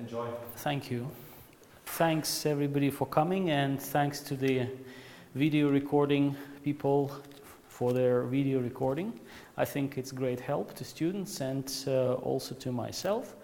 Enjoy. Thank you. Thanks everybody for coming, and thanks to the video recording people for their video recording. I think it's great help to students and also to myself.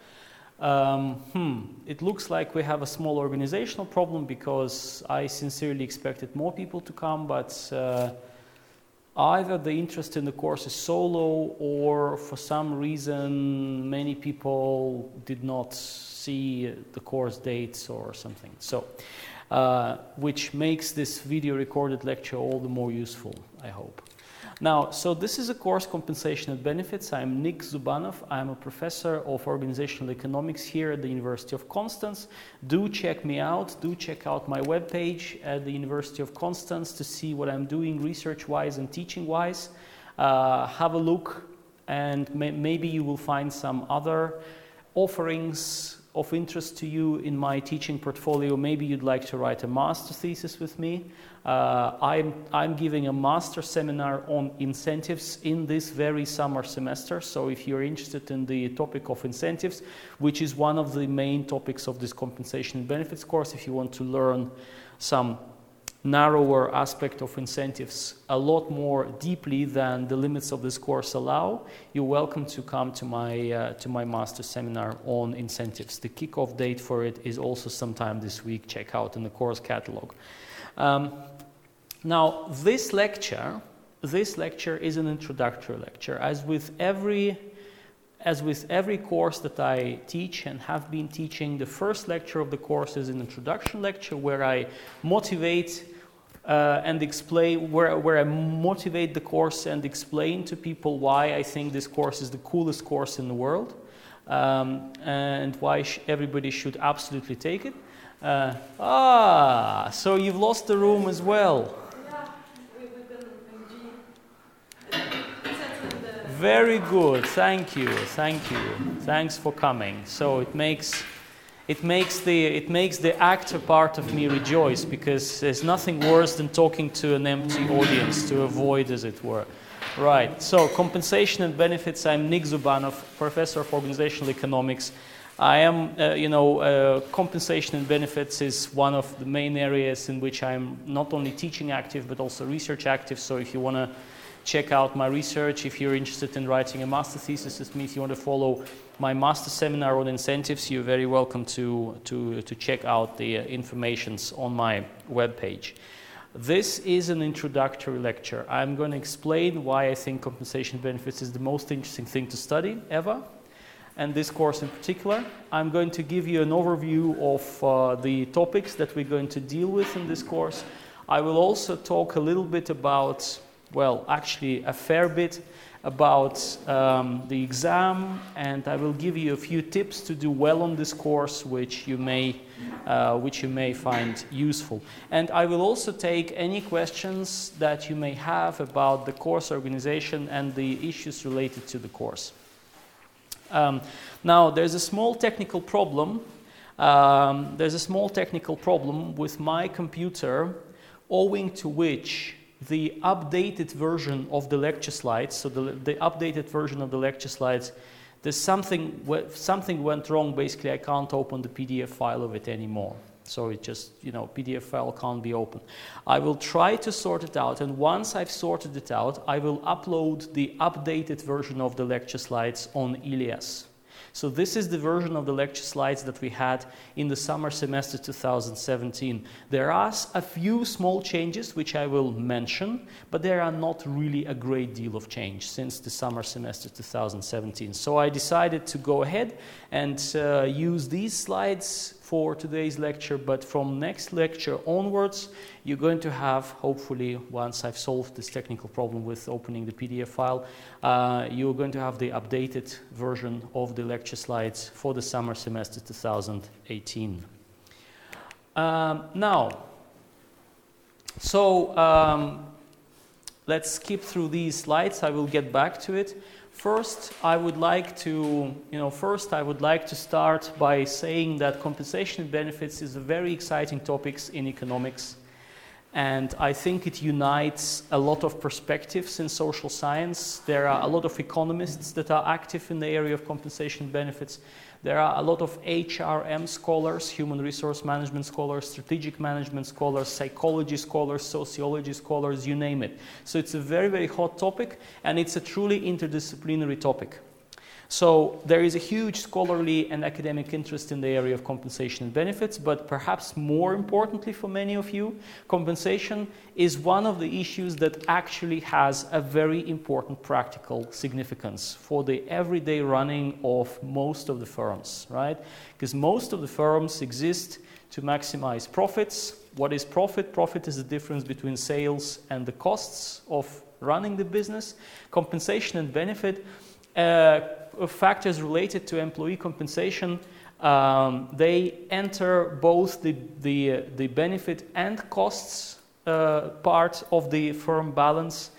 It looks like we have a small organizational problem because I sincerely expected more people to come, but either the interest in the course is so low or for some reason many people did not see the course dates or something. So, which makes this video recorded lecture all the more useful, I hope. Now, so this is a course Compensation and Benefits. I'm Nick Zubanov. I'm a professor of organizational economics here at the University of Constance. Do check me out. Do check out my webpage at the University of Constance to see what I'm doing research-wise and teaching-wise. Have a look, and maybe you will find some other offerings of interest to you in my teaching portfolio. Maybe you'd like to write a master thesis with me. I'm giving a master seminar on incentives in this very summer semester. So if you're interested in the topic of incentives, which is one of the main topics of this compensation and benefits course, if you want to learn some narrower aspect of incentives a lot more deeply than the limits of this course allow, you're welcome to come to my master seminar on incentives. The kickoff date for it is also sometime this week. Check out in the course catalog. Now, this lecture is an introductory lecture. As with every course that I teach and have been teaching, the first lecture of the course is an introduction lecture where I motivate and explain, where I motivate the course and explain to people why I think this course is the coolest course in the world, and why everybody should absolutely take it. So you've lost the room as well. We've been in G. Very good, thank you. Thanks for coming. So it makes the actor part of me rejoice, because there's nothing worse than talking to an empty audience to avoid, as it were. Right, so compensation and benefits. I'm Nick Zubanov, professor of organizational economics. I am, compensation and benefits is one of the main areas in which I'm not only teaching active, but also research active. So if you want to check out my research, if you're interested in writing a master thesis with me, if you want to follow my master seminar on incentives, you're very welcome to check out the informations on my webpage. This is an introductory lecture. I'm going to explain why I think compensation benefits is the most interesting thing to study ever, and this course in particular. I'm going to give you an overview of the topics that we're going to deal with in this course. I will also talk a little bit about, well, actually a fair bit about the exam, and I will give you a few tips to do well on this course, which you may find useful. And I will also take any questions that you may have about the course organization and the issues related to the course. Now, there's a small technical problem. With my computer, owing to which the updated version of the lecture slides, so the updated version of the lecture slides, there's something went wrong. Basically, I can't open the PDF file of it anymore. So it just, PDF file can't be opened. I will try to sort it out, and once I've sorted it out, I will upload the updated version of the lecture slides on Ilias. So this is the version of the lecture slides that we had in the summer semester 2017. There are a few small changes which I will mention, but there are not really a great deal of change since the summer semester 2017. So I decided to go ahead and use these slides for today's lecture, but from next lecture onwards, you're going to have, hopefully, once I've solved this technical problem with opening the PDF file, you're going to have the updated version of the lecture slides for the summer semester 2018. Let's skip through these slides. I will get back to it. First, I would like to start by saying that compensation and benefits is a very exciting topic in economics. and I think it unites a lot of perspectives in social science. There are a lot of economists that are active in the area of compensation and benefits. There are a lot of HRM scholars, human resource management scholars, strategic management scholars, psychology scholars, sociology scholars, you name it. So it's a very, very hot topic, and it's a truly interdisciplinary topic. So there is a huge scholarly and academic interest in the area of compensation and benefits, but perhaps more importantly for many of you, compensation is one of the issues that actually has a very important practical significance for the everyday running of most of the firms, right? Because most of the firms exist to maximize profits. What is profit? Profit is the difference between sales and the costs of running the business. Compensation and benefit factors related to employee compensation, they enter both the benefit and costs part of the firm balance.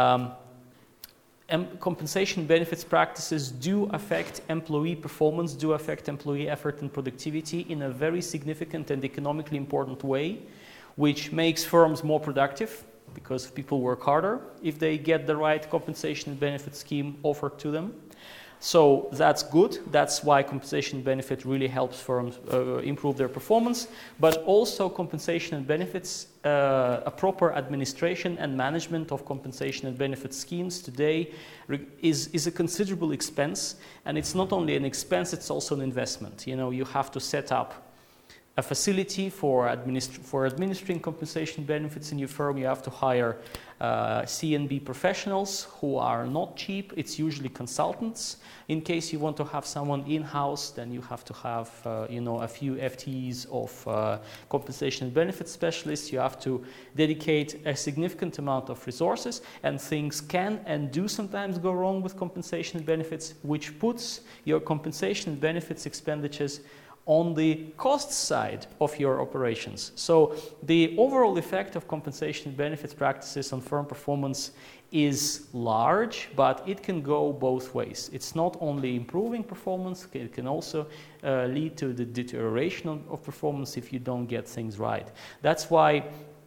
Compensation benefits practices do affect employee performance, do affect employee effort and productivity in a very significant and economically important way, which makes firms more productive because people work harder if they get the right compensation and benefit scheme offered to them. So that's good. That's why compensation benefit really helps firms improve their performance. But also compensation and benefits, a proper administration and management of compensation and benefit schemes today is a considerable expense. And it's not only an expense, it's also an investment. You know, you have to set up a facility for administering compensation benefits in your firm. You have to hire C&B professionals who are not cheap. It's usually consultants. In case you want to have someone in-house, then you have to have a few FTEs of compensation and benefits specialists. You have to dedicate a significant amount of resources, and things can and do sometimes go wrong with compensation and benefits, which puts your compensation and benefits expenditures on the cost side of your operations. So the overall effect of compensation and benefits practices on firm performance is large, but it can go both ways. It's not only improving performance, it can also lead to the deterioration of performance if you don't get things right. That's why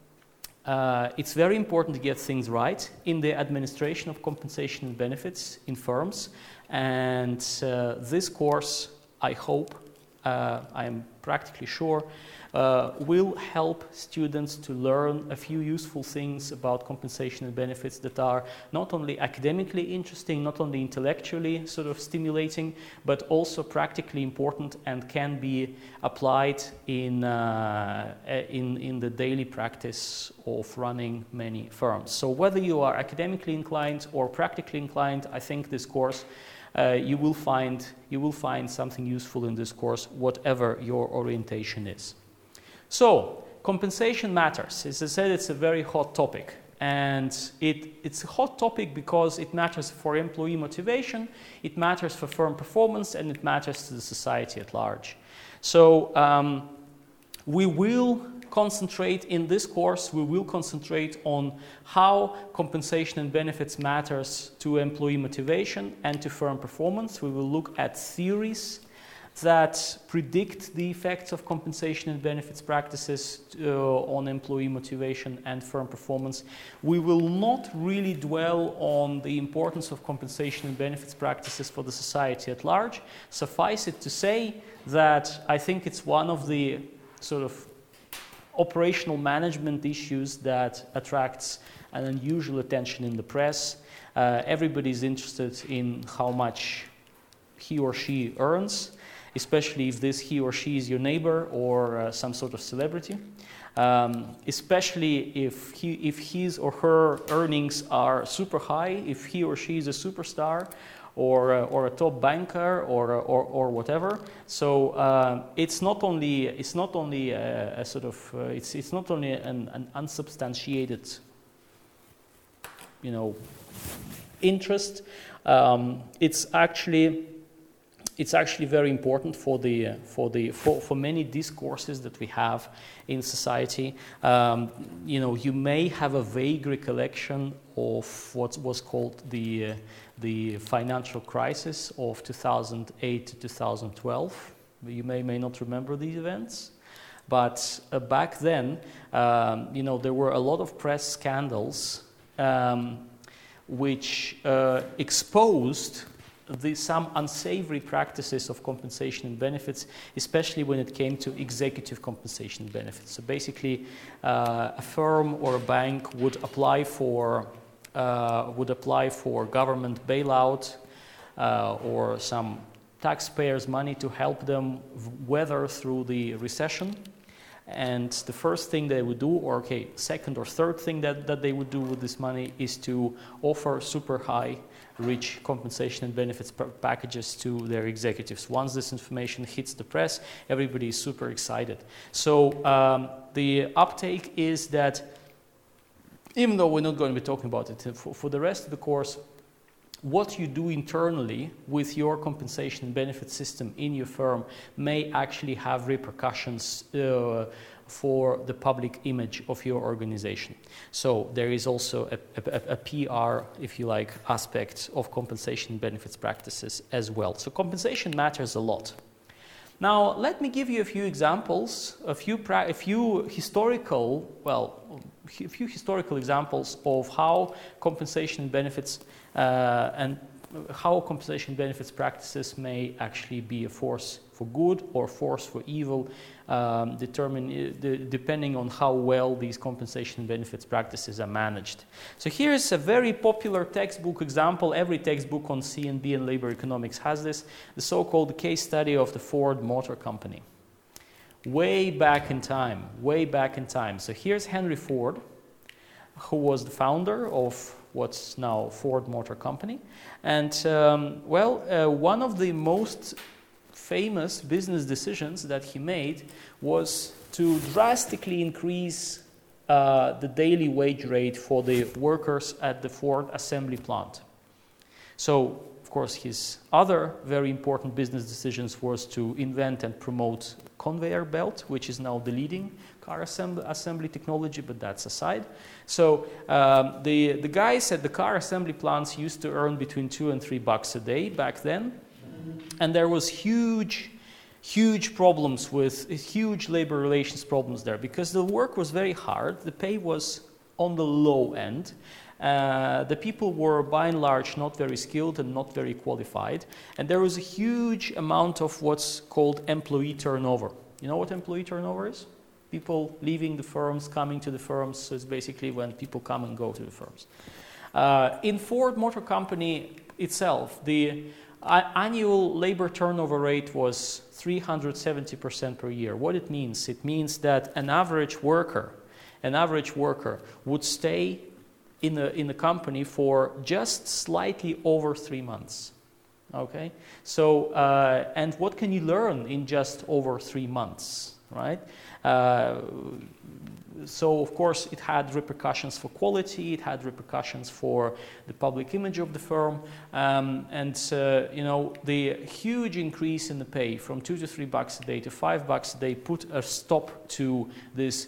it's very important to get things right in the administration of compensation and benefits in firms. And this course, I hope, I am practically sure, will help students to learn a few useful things about compensation and benefits that are not only academically interesting, not only intellectually sort of stimulating, but also practically important and can be applied in the daily practice of running many firms. So whether you are academically inclined or practically inclined, I think this course you will find something useful in this course, whatever your orientation is. So, compensation matters. As I said, it's a very hot topic. And it's a hot topic because it matters for employee motivation, it matters for firm performance, and it matters to the society at large. So, we will concentrate in this course, we will concentrate on how compensation and benefits matters to employee motivation and to firm performance. We will look at theories that predict the effects of compensation and benefits practices on employee motivation and firm performance. We will not really dwell on the importance of compensation and benefits practices for the society at large. Suffice it to say that I think it's one of the sort of operational management issues that attracts an unusual attention in the press. Everybody's interested in how much he or she earns, especially if this he or she is your neighbor or some sort of celebrity. Especially if his or her earnings are super high, if he or she is a superstar, or a top banker or whatever. So it's not only a sort of it's not only an unsubstantiated interest. It's actually very important for many discourses that we have in society. You may have a vague recollection of what was called the financial crisis of 2008 to 2012. You may not remember these events. But back then, there were a lot of press scandals which exposed some unsavory practices of compensation and benefits, especially when it came to executive compensation and benefits. So basically, a firm or a bank would apply for government bailout or some taxpayers' money to help them weather through the recession. And the first thing they would do, or second or third thing that they would do with this money is to offer super high, rich compensation and benefits packages to their executives. Once this information hits the press, everybody is super excited. So the uptake is that, even though we're not going to be talking about it for the rest of the course, what you do internally with your compensation and benefit system in your firm may actually have repercussions for the public image of your organization. So there is also a PR, if you like, aspect of compensation and benefits practices as well. So compensation matters a lot. Now, let me give you a few examples, a few historical examples of how compensation and benefits practices may actually be a force for good or force for evil, depending on how well these compensation and benefits practices are managed. So here's a very popular textbook example. Every textbook on C&B and labor economics has this, the so-called case study of the Ford Motor Company. Way back in time. So here's Henry Ford, who was the founder of what's now Ford Motor Company. And, one of the most famous business decisions that he made was to drastically increase the daily wage rate for the workers at the Ford assembly plant. So, of course, his other very important business decisions was to invent and promote conveyor belt, which is now the leading car assembly technology, but that's aside. So the guys at the car assembly plants used to earn between $2 and $3 a day back then, and there was huge problems with huge labor relations problems there because the work was very hard, the pay was on the low end. The people were by and large not very skilled and not very qualified, and there was a huge amount of what's called employee turnover. You know what employee turnover is? People leaving the firms, coming to the firms. So it's basically when people come and go to the firms. In Ford Motor Company itself, the annual labor turnover rate was 370% per year. What it means? It means that an average worker would stay in the company for just slightly over 3 months. Okay, so and what can you learn in just over 3 months, right? So of course it had repercussions for quality, it had repercussions for the public image of the firm, the huge increase in the pay from $2 to $3 a day to $5 a day put a stop to this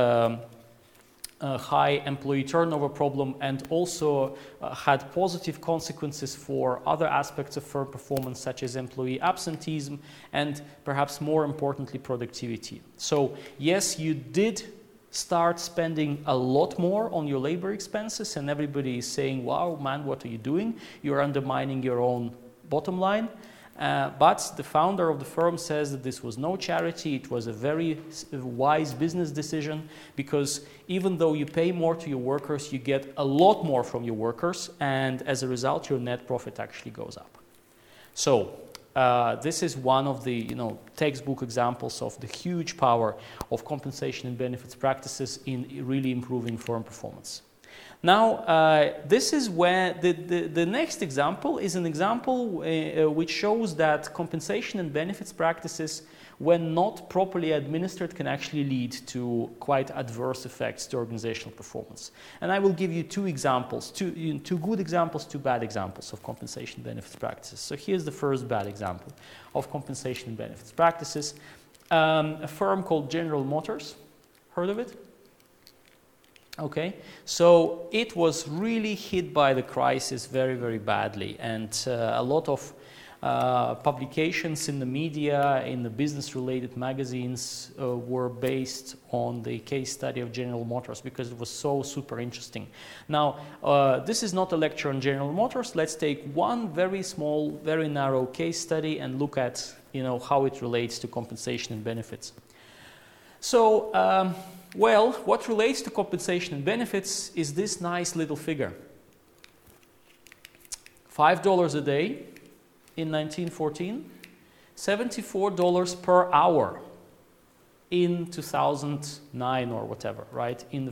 high employee turnover problem, and also had positive consequences for other aspects of firm performance, such as employee absenteeism and perhaps more importantly productivity. So yes, you did start spending a lot more on your labor expenses, and everybody is saying, wow man, what are you doing? You're undermining your own bottom line. But the founder of the firm says that this was no charity, it was a very wise business decision, because even though you pay more to your workers, you get a lot more from your workers, and as a result your net profit actually goes up. So this is one of the textbook examples of the huge power of compensation and benefits practices in really improving firm performance. Now, this is where the next example is an example which shows that compensation and benefits practices, when not properly administered, can actually lead to quite adverse effects to organizational performance. And I will give you two examples, two good examples, two bad examples of compensation and benefits practices. So here's the first bad example of compensation and benefits practices. A firm called General Motors, heard of it? Okay, so it was really hit by the crisis very, very badly, and a lot of Publications in the media, in the business-related magazines were based on the case study of General Motors because it was so super interesting. Now, this is not a lecture on General Motors. Let's take one very small, very narrow case study and look at, how it relates to compensation and benefits. So, well, what relates to compensation and benefits is this nice little figure. $5 a day in 1914, $74 per hour in 2009 or whatever, right? In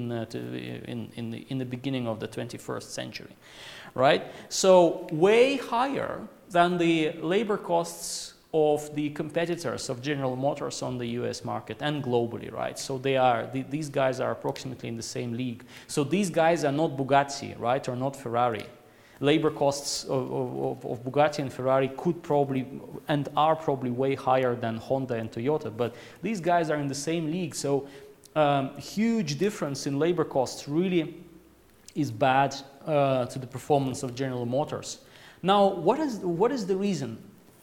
the beginning of the 21st century, right? So way higher than the labor costs of the competitors of General Motors on the US market and globally, right? So these guys are approximately in the same league. So these guys are not Bugatti, right, or not Ferrari. Labor costs of Bugatti and Ferrari could probably and are probably way higher than Honda and Toyota, but these guys are in the same league. So huge difference in labor costs really is bad to the performance of General Motors. Now, what is the reason?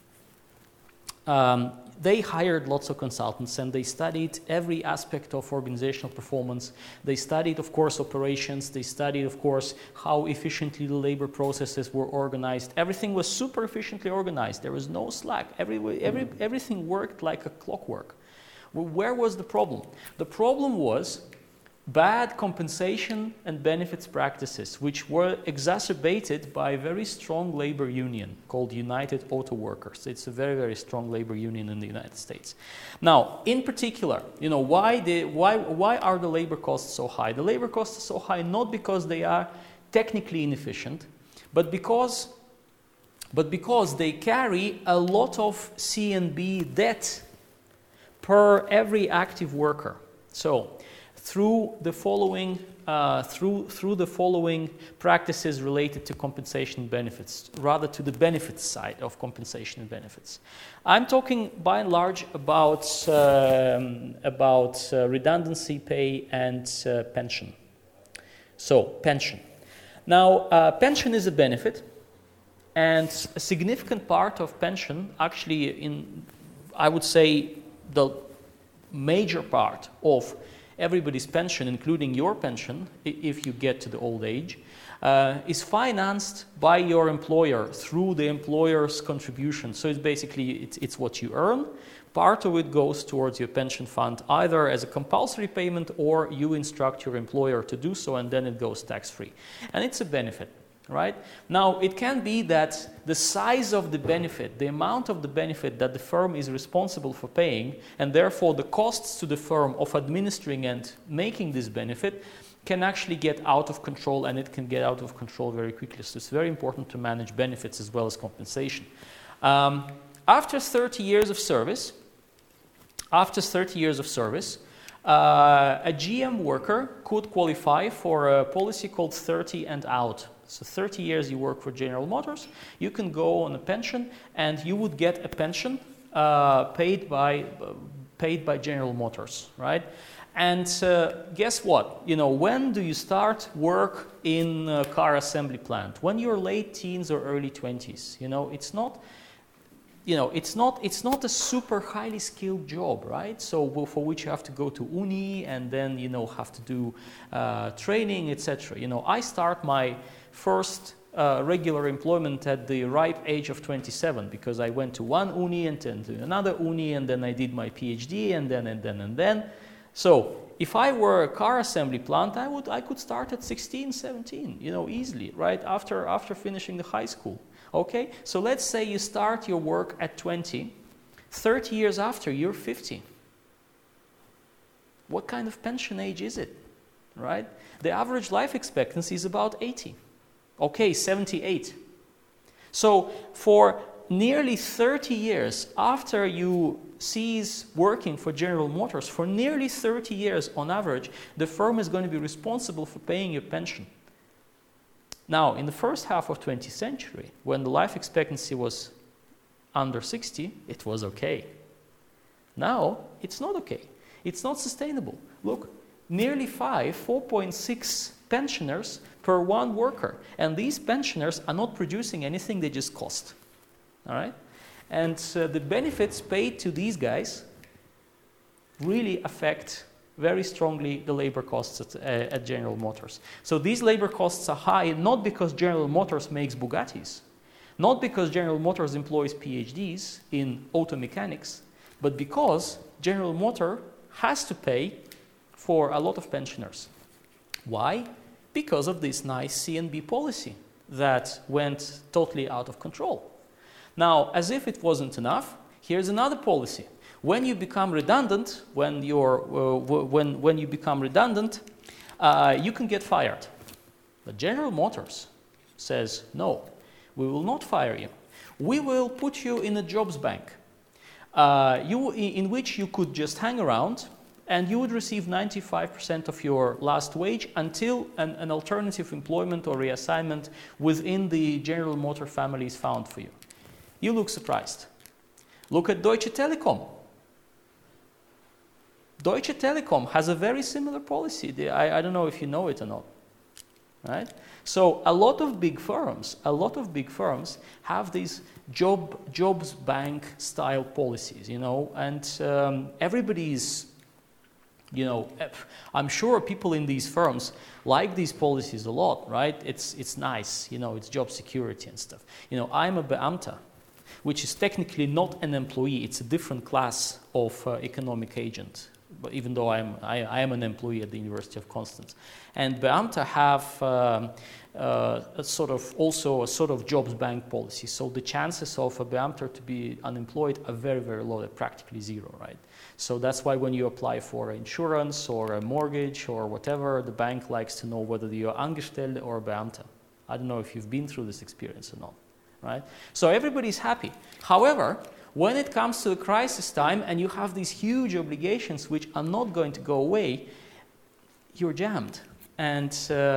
They hired lots of consultants and they studied every aspect of organizational performance. They studied, of course, operations. They studied, of course, how efficiently the labor processes were organized. Everything was super efficiently organized. There was no slack. Everything worked like a clockwork. Where was the problem? The problem was bad compensation and benefits practices, which were exacerbated by a very strong labor union called United Auto Workers. It's a very, very strong labor union in the United States. Now, in particular, why are the labor costs so high? The labor costs are so high not because they are technically inefficient, but because they carry a lot of C&B debt per every active worker. So, through the following practices related to compensation and benefits, rather to the benefits side of compensation and benefits. I'm talking by and large about redundancy pay and pension. So, pension. Now, pension is a benefit, and a significant part of pension, actually, I would say the major part of everybody's pension, including your pension, if you get to the old age, is financed by your employer through the employer's contribution. So it's basically it's what you earn. Part of it goes towards your pension fund, either as a compulsory payment or you instruct your employer to do so, and then it goes tax-free. And it's a benefit. Right? Now, it can be that the size of the benefit, the amount of the benefit that the firm is responsible for paying, and therefore the costs to the firm of administering and making this benefit can actually get out of control, and it can get out of control very quickly. So it's very important to manage benefits as well as compensation. After 30 years of service, a GM worker could qualify for a policy called 30 and out. So 30 years you work for General Motors, you can go on a pension, and you would get a pension paid by General Motors, right? And guess what? When do you start work in a car assembly plant? When you're late teens or early 20s. It's not a super highly skilled job, right? So for which you have to go to uni and then have to do training, etc. I start my first regular employment at the ripe age of 27 because I went to one uni and then to another uni and then I did my PhD and then. So if I were a car assembly plant, I could start at 16, 17, easily, right? After finishing the high school. Okay, so let's say you start your work at 20, 30 years after, you're 50. What kind of pension age is it, right? The average life expectancy is about 80. Okay, 78. So for nearly 30 years after you cease working for General Motors, for nearly 30 years on average, the firm is going to be responsible for paying your pension. Now, in the first half of 20th century, when the life expectancy was under 60, it was okay. Now, it's not okay. It's not sustainable. Look, nearly 4.6 pensioners per one worker. And these pensioners are not producing anything, they just cost. all right? And the benefits paid to these guys really affect very strongly the labor costs at General Motors. So these labor costs are high not because General Motors makes Bugattis, not because General Motors employs PhDs in auto mechanics, but because General Motors has to pay for a lot of pensioners. Why? Because of this nice CNB policy that went totally out of control. Now, as if it wasn't enough, here's another policy. When you become redundant, when you become redundant, you can get fired. But General Motors says, no, we will not fire you. We will put you in a jobs bank, in which you could just hang around and you would receive 95% of your last wage until an alternative employment or reassignment within the General Motors family is found for you. You look surprised. Look at Deutsche Telekom. Deutsche Telekom has a very similar policy. I don't know if you know it or not. Right? So a lot of big firms have these jobs bank style policies, and everybody's, I'm sure people in these firms like these policies a lot, right? It's nice, it's job security and stuff. I'm a Beamter, which is technically not an employee. It's a different class of economic agent. But even though I am an employee at the University of Constance, and Beamter have a sort of jobs bank policy. So the chances of a Beamter to be unemployed are very, very low. They're practically zero, right? So that's why when you apply for insurance or a mortgage or whatever, the bank likes to know whether you're Angestellte or a Beamter. I don't know if you've been through this experience or not, right? So everybody's happy. However, when it comes to the crisis time and you have these huge obligations which are not going to go away, you're jammed. And,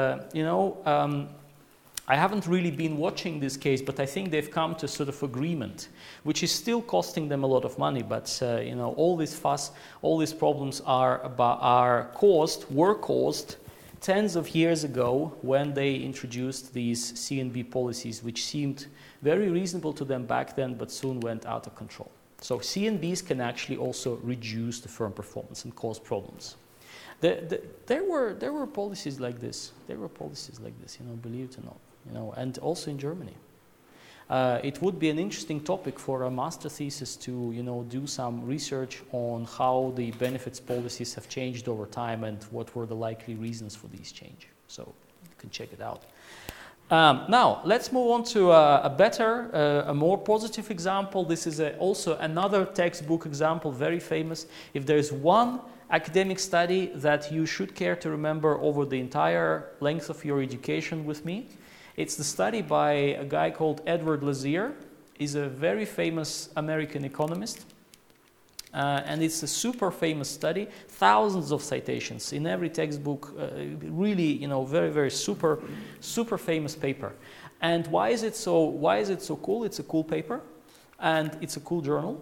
I haven't really been watching this case, but I think they've come to sort of agreement, which is still costing them a lot of money. But, all this fuss, all these problems were caused tens of years ago when they introduced these CNB policies, which seemed very reasonable to them back then, but soon went out of control. So CNBs can actually also reduce the firm performance and cause problems. There were policies like this. There were policies like this, believe it or not, and also in Germany. It would be an interesting topic for a master thesis to, do some research on how the benefits policies have changed over time and what were the likely reasons for these change. So you can check it out. Now, let's move on to a more positive example. This is also another textbook example, very famous. If there's one academic study that you should care to remember over the entire length of your education with me, it's the study by a guy called Edward Lazier. He's a very famous American economist. And it's a super famous study, thousands of citations in every textbook, really, very, very super famous paper. And why is it so cool? It's a cool paper, and it's a cool journal.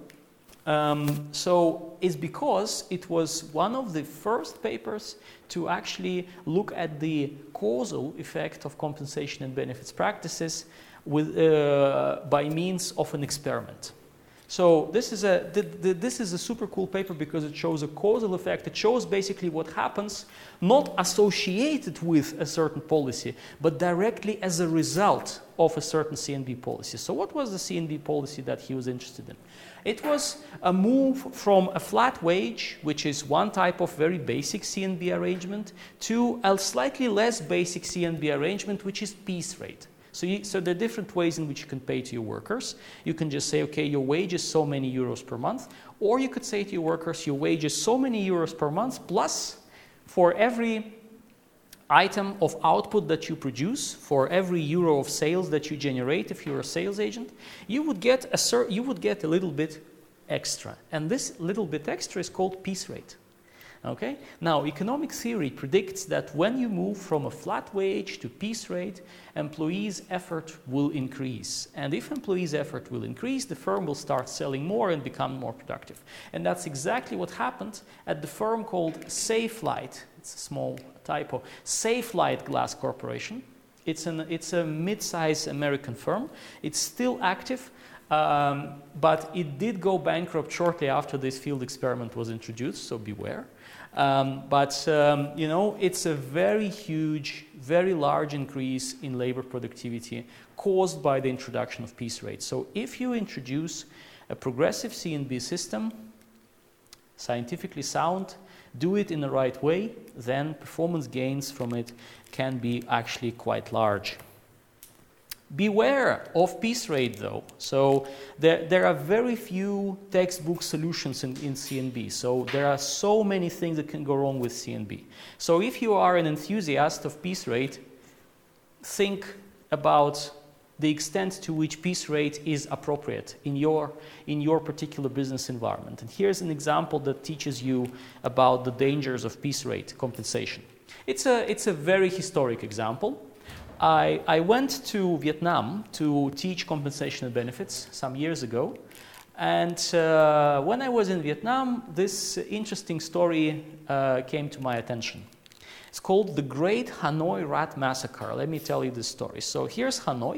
So it's because it was one of the first papers to actually look at the causal effect of compensation and benefits practices by means of an experiment. So this is a super cool paper because it shows a causal effect. It shows basically what happens not associated with a certain policy, but directly as a result of a certain CNB policy. So what was the CNB policy that he was interested in? It was a move from a flat wage, which is one type of very basic CNB arrangement, to a slightly less basic CNB arrangement, which is piece rate. So there are different ways in which you can pay to your workers. You can just say, okay, your wage is so many euros per month. Or you could say to your workers, your wage is so many euros per month, plus for every item of output that you produce, for every euro of sales that you generate, if you're a sales agent, you would get a little bit extra. And this little bit extra is called piece rate. Okay? Now, economic theory predicts that when you move from a flat wage to piece rate, employees' effort will increase. And if employees' effort will increase, the firm will start selling more and become more productive. And that's exactly what happened at the firm called Safelite. It's a small typo. Safelite Glass Corporation. It's a mid-sized American firm. It's still active. But it did go bankrupt shortly after this field experiment was introduced, so beware. You know, it's a very huge, very large increase in labor productivity caused by the introduction of piece rate. So if you introduce a progressive CNB system, scientifically sound, do it in the right way, then performance gains from it can be actually quite large. Beware of piece rate though. So there are very few textbook solutions in CNB. So there are so many things that can go wrong with CNB. So if you are an enthusiast of piece rate, think about the extent to which piece rate is appropriate in your particular business environment. And here's an example that teaches you about the dangers of piece rate compensation. It's a very historic example. I went to Vietnam to teach compensation and benefits some years ago. And when I was in Vietnam, this interesting story came to my attention. It's called the Great Hanoi Rat Massacre. Let me tell you this story. So here's Hanoi.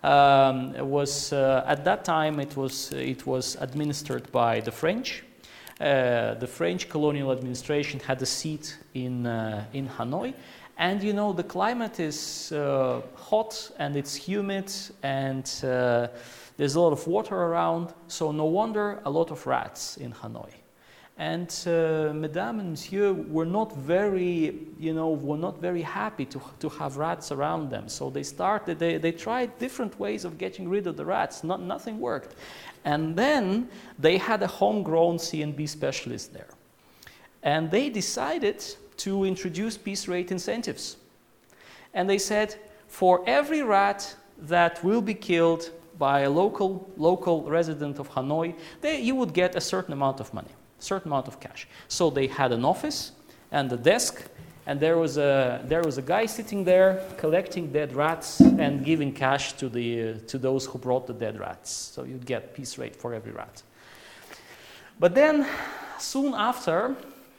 At that time it was administered by the French. The French colonial administration had a seat in Hanoi. And you know, the climate is hot and it's humid and there's a lot of water around, so no wonder a lot of rats in Hanoi. And Mesdames and Monsieur were not very happy to have rats around them. So they tried different ways of getting rid of the rats. Nothing worked. And then they had a homegrown CNB specialist there. And they decided to introduce piece rate incentives. And they said, for every rat that will be killed by a local resident of Hanoi, you would get a certain amount of money, certain amount of cash. So they had an office and a desk, and there was a guy sitting there collecting dead rats and giving cash to those who brought the dead rats. So you'd get piece rate for every rat. But then soon after,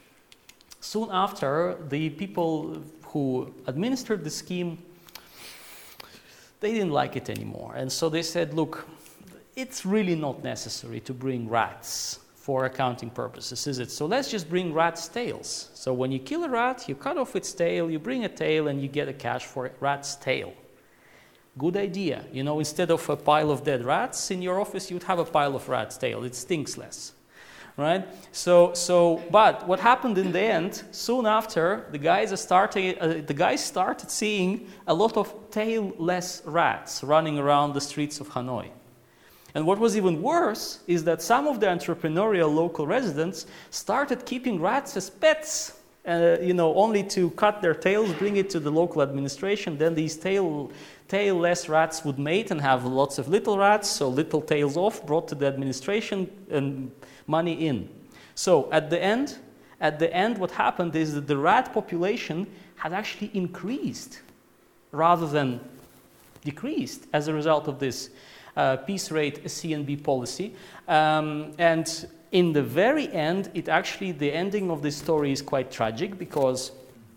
the people who administered the scheme, they didn't like it anymore. And so they said, look, it's really not necessary to bring rats for accounting purposes, is it? So let's just bring rats' tails. So when you kill a rat, you cut off its tail, you bring a tail, and you get a cash for a rat's tail. Good idea. You know, instead of a pile of dead rats in your office, you'd have a pile of rat's tail. It stinks less. Right? But what happened in the end, soon after, the guys started seeing a lot of tailless rats running around the streets of Hanoi. And what was even worse is that some of the entrepreneurial local residents started keeping rats as pets, only to cut their tails, bring it to the local administration. Then these tailless rats would mate and have lots of little rats, so little tails off, brought to the administration and money in. So at the end, what happened is that the rat population had actually increased rather than decreased as a result of this piece rate CNB policy. And in the very end, the ending of this story is quite tragic because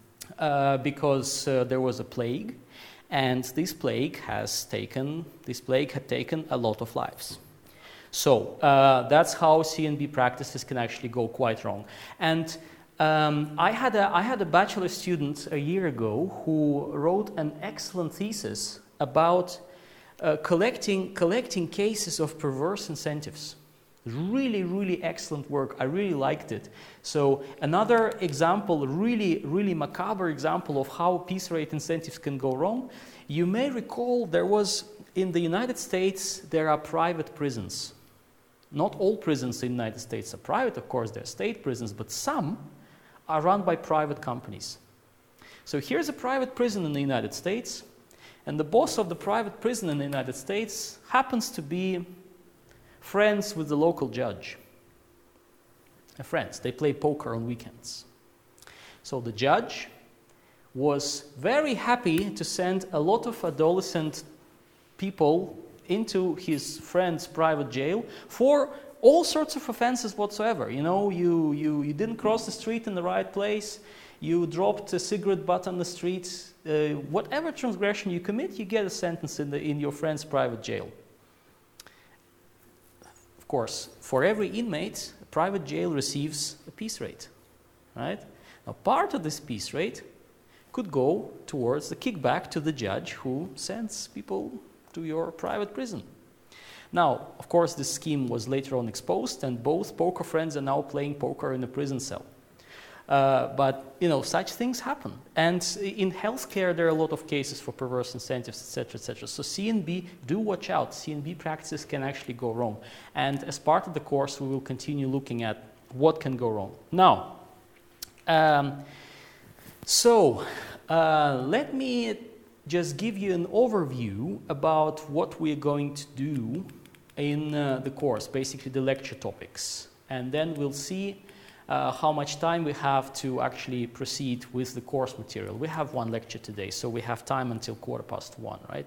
there was a plague, and this plague had taken a lot of lives. So that's how CNB practices can actually go quite wrong. And I had a bachelor student a year ago who wrote an excellent thesis about collecting cases of perverse incentives. Really, really excellent work. I really liked it. So another example, really, really macabre example of how piece rate incentives can go wrong. You may recall in the United States, there are private prisons. Not all prisons in the United States are private, of course, they're state prisons, but some are run by private companies. So here's a private prison in the United States, and the boss of the private prison in the United States happens to be friends with the local judge. Friends, they play poker on weekends. So the judge was very happy to send a lot of adolescent people into his friend's private jail for all sorts of offenses whatsoever. You know, you didn't cross the street in the right place, you dropped a cigarette butt on the street, whatever transgression you commit, you get a sentence in your friend's private jail. of course, for every inmate, a private jail receives a piece rate, right? Now, part of this piece rate could go towards the kickback to the judge who sends people to your private prison. Now, of course, this scheme was later on exposed, and both poker friends are now playing poker in a prison cell. But, such things happen. And in healthcare, there are a lot of cases for perverse incentives, etc., etc. So CNB, do watch out. CNB practices can actually go wrong. And as part of the course, we will continue looking at what can go wrong. Now, let me just give you an overview about what we're going to do in the course, basically the lecture topics. And then we'll see how much time we have to actually proceed with the course material. We have one lecture today, so we have time until 1:15, right?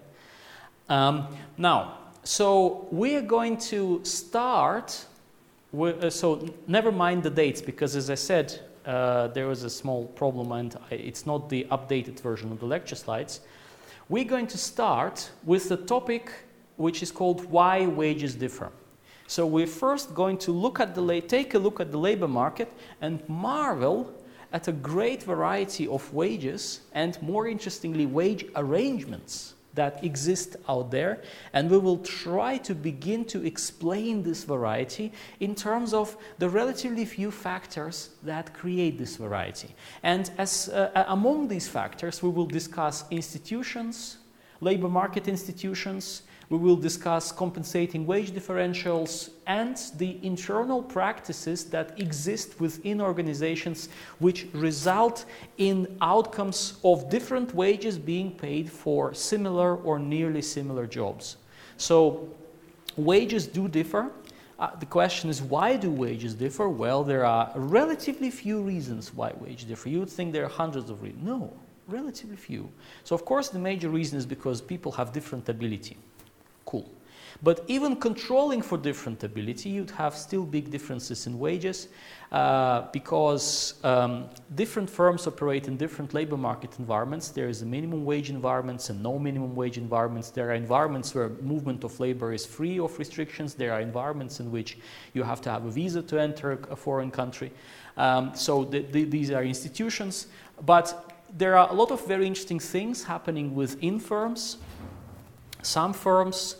So we are going to start with, so never mind the dates, because as I said, there was a small problem and it's not the updated version of the lecture slides. We're going to start with the topic which is called Why Wages Differ. So we're first going to take a look at the labor market and marvel at a great variety of wages and, more interestingly, wage arrangements that exist out there, and we will try to begin to explain this variety in terms of the relatively few factors that create this variety. And as among these factors, we will discuss institutions, labor market institutions. We will discuss compensating wage differentials and the internal practices that exist within organizations which result in outcomes of different wages being paid for similar or nearly similar jobs. So wages do differ. The question is, why do wages differ? Well, there are relatively few reasons why wages differ. You would think there are hundreds of reasons. No, relatively few. So of course the major reason is because people have different ability. Cool. But even controlling for different ability, you'd have still big differences in wages because different firms operate in different labor market environments. There is a minimum wage environments and no minimum wage environments. There are environments where movement of labor is free of restrictions. There are environments in which you have to have a visa to enter a foreign country. So these are institutions. But there are a lot of very interesting things happening within firms. Some firms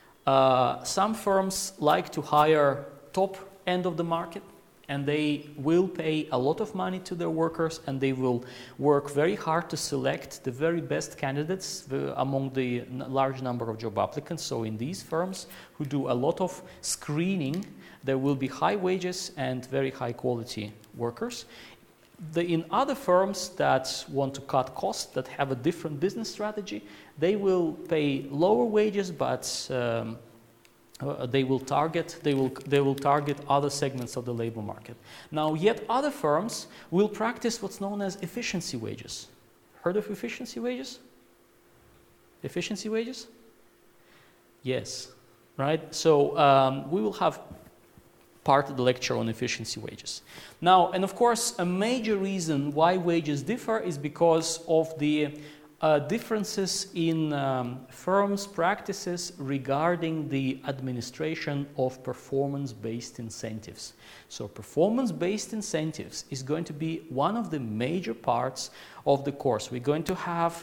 like to hire top end of the market, and they will pay a lot of money to their workers, and they will work very hard to select the very best candidates among the large number of job applicants. So in these firms who do a lot of screening, there will be high wages and very high quality workers. In other firms that want to cut costs, that have a different business strategy, they will pay lower wages, but they will target other segments of the labor market. Now, yet other firms will practice what's known as efficiency wages. Heard of efficiency wages? Efficiency wages? Yes, right? So we will have part of the lecture on efficiency wages. Now, and of course, a major reason why wages differ is because of the differences in firms' practices regarding the administration of performance-based incentives. So performance-based incentives is going to be one of the major parts of the course. We're going to have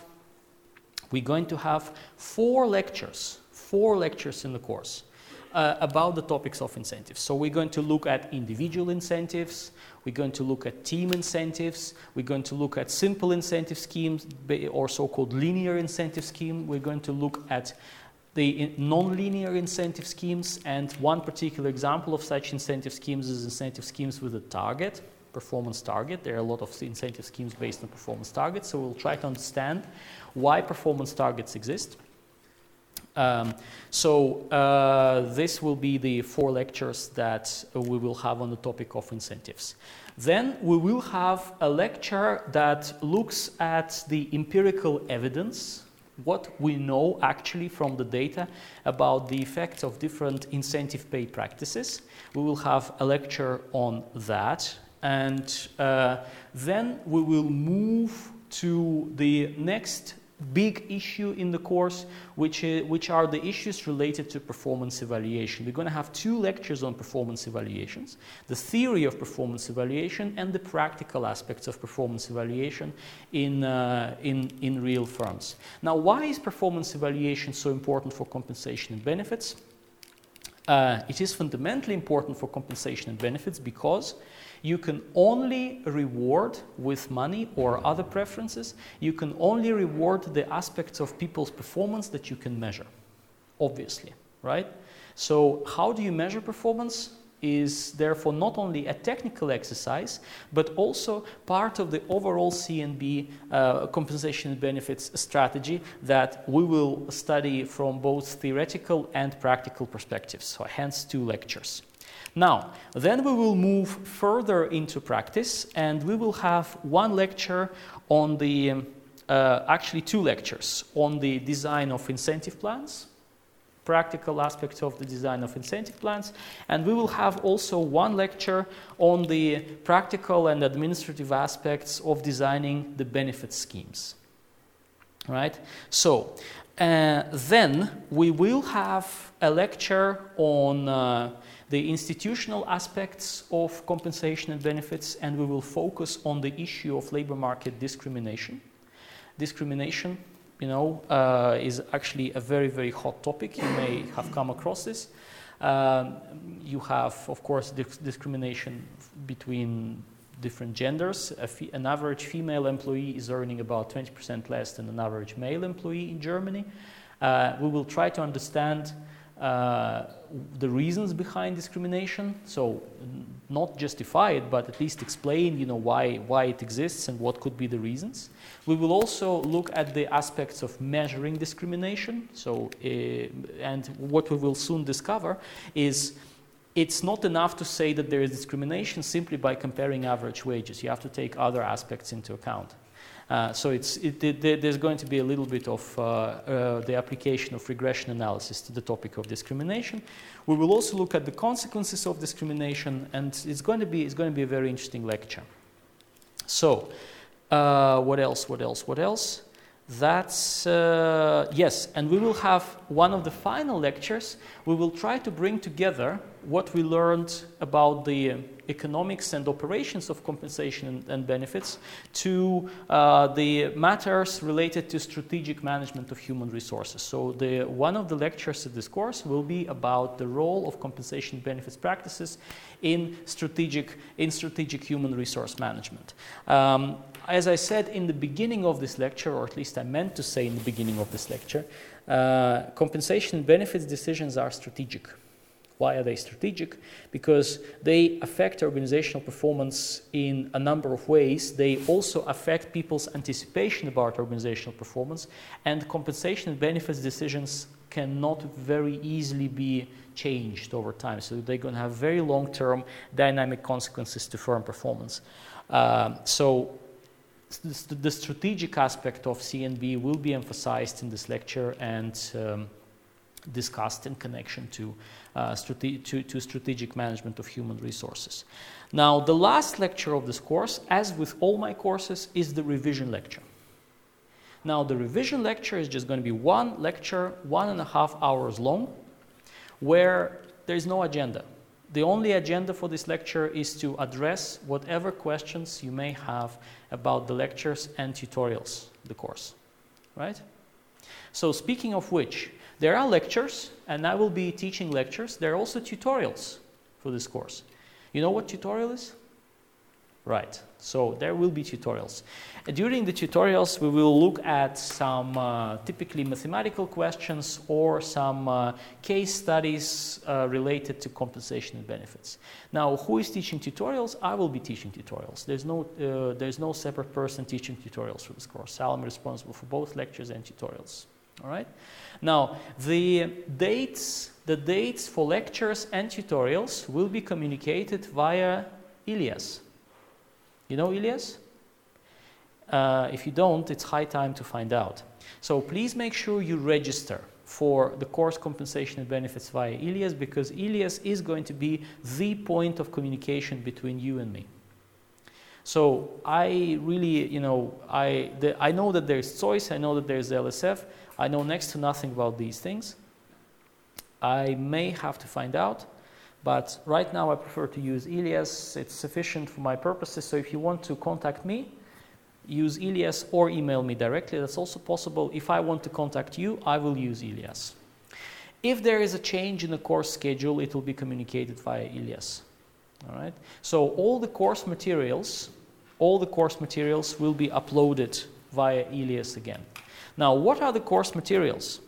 4 lectures in the course. About the topics of incentives. So we're going to look at individual incentives, we're going to look at team incentives, we're going to look at simple incentive schemes or so-called linear incentive scheme, we're going to look at the non-linear incentive schemes, and one particular example of such incentive schemes is incentive schemes with a target, performance target. There are a lot of incentive schemes based on performance targets, so we'll try to understand why performance targets exist. This will be the 4 lectures that we will have on the topic of incentives. Then we will have a lecture that looks at the empirical evidence, what we know actually from the data about the effects of different incentive pay practices. We will have a lecture on that, and then we will move to the next big issue in the course, which are the issues related to performance evaluation. We're going to have 2 lectures on performance evaluations, the theory of performance evaluation and the practical aspects of performance evaluation in real firms. Now, why is performance evaluation so important for compensation and benefits? It is fundamentally important for compensation and benefits because you can only reward with money or other preferences, you can only reward the aspects of people's performance that you can measure, obviously, right? So how do you measure performance is therefore not only a technical exercise, but also part of the overall CNB compensation and benefits strategy that we will study from both theoretical and practical perspectives, so hence 2 lectures. Now, then we will move further into practice, and we will have 1 lecture on the, actually 2 lectures on the design of incentive plans, practical aspects of the design of incentive plans, and we will have also 1 lecture on the practical and administrative aspects of designing the benefit schemes. Right? So, then we will have a lecture on the institutional aspects of compensation and benefits, and we will focus on the issue of labor market discrimination. Discrimination, you know, is actually a very, very hot topic. You may have come across this. You have, of course, discrimination between different genders. An average female employee is earning about 20% less than an average male employee in Germany. We will try to understand the reasons behind discrimination, so not justify it, but at least explain, you know, why it exists and what could be the reasons. We will also look at the aspects of measuring discrimination. So, and what we will soon discover is it's not enough to say that there is discrimination simply by comparing average wages. You have to take other aspects into account. So there's going to be a little bit of the application of regression analysis to the topic of discrimination. We will also look at the consequences of discrimination, and it's going to be a very interesting lecture. So, what else? That's, yes, and we will have one of the final lectures. We will try to bring together what we learned about the economics and operations of compensation and benefits to the matters related to strategic management of human resources. So one of the lectures of this course will be about the role of compensation benefits practices in strategic human resource management. As I said in the beginning of this lecture, or at least I meant to say in the beginning of this lecture, compensation and benefits decisions are strategic. Why are they strategic? Because they affect organizational performance in a number of ways. They also affect people's anticipation about organizational performance, and compensation and benefits decisions cannot very easily be changed over time. So they're going to have very long-term dynamic consequences to firm performance. So the strategic aspect of CNB will be emphasized in this lecture and discussed in connection to strategic management of human resources. Now, the last lecture of this course, as with all my courses, is the revision lecture. Now, the revision lecture is just going to be 1 lecture, 1.5 hours long, where there is no agenda. The only agenda for this lecture is to address whatever questions you may have about the lectures and tutorials, the course, right? So speaking of which, there are lectures, and I will be teaching lectures. There are also tutorials for this course. You know what tutorial is? Right. So there will be tutorials. During the tutorials, we will look at some typically mathematical questions or some case studies related to compensation and benefits. Now, who is teaching tutorials? I will be teaching tutorials. There's no separate person teaching tutorials for this course. I'm responsible for both lectures and tutorials. All right. Now, the dates for lectures and tutorials will be communicated via Ilias. You know Ilias? If you don't, it's high time to find out. So please make sure you register for the course compensation and benefits via Ilias, because Ilias is going to be the point of communication between you and me. So I really, I know that there's choice, I know that there's LSF, I know next to nothing about these things. I may have to find out, but right now I prefer to use Ilias. It's sufficient for my purposes, so if you want to contact me, use Ilias or email me directly. That's also possible. If I want to contact you, I will use Ilias. If there is a change in the course schedule, it will be communicated via Ilias. All right. So all the course materials will be uploaded via Ilias again. Now, what are the course materials?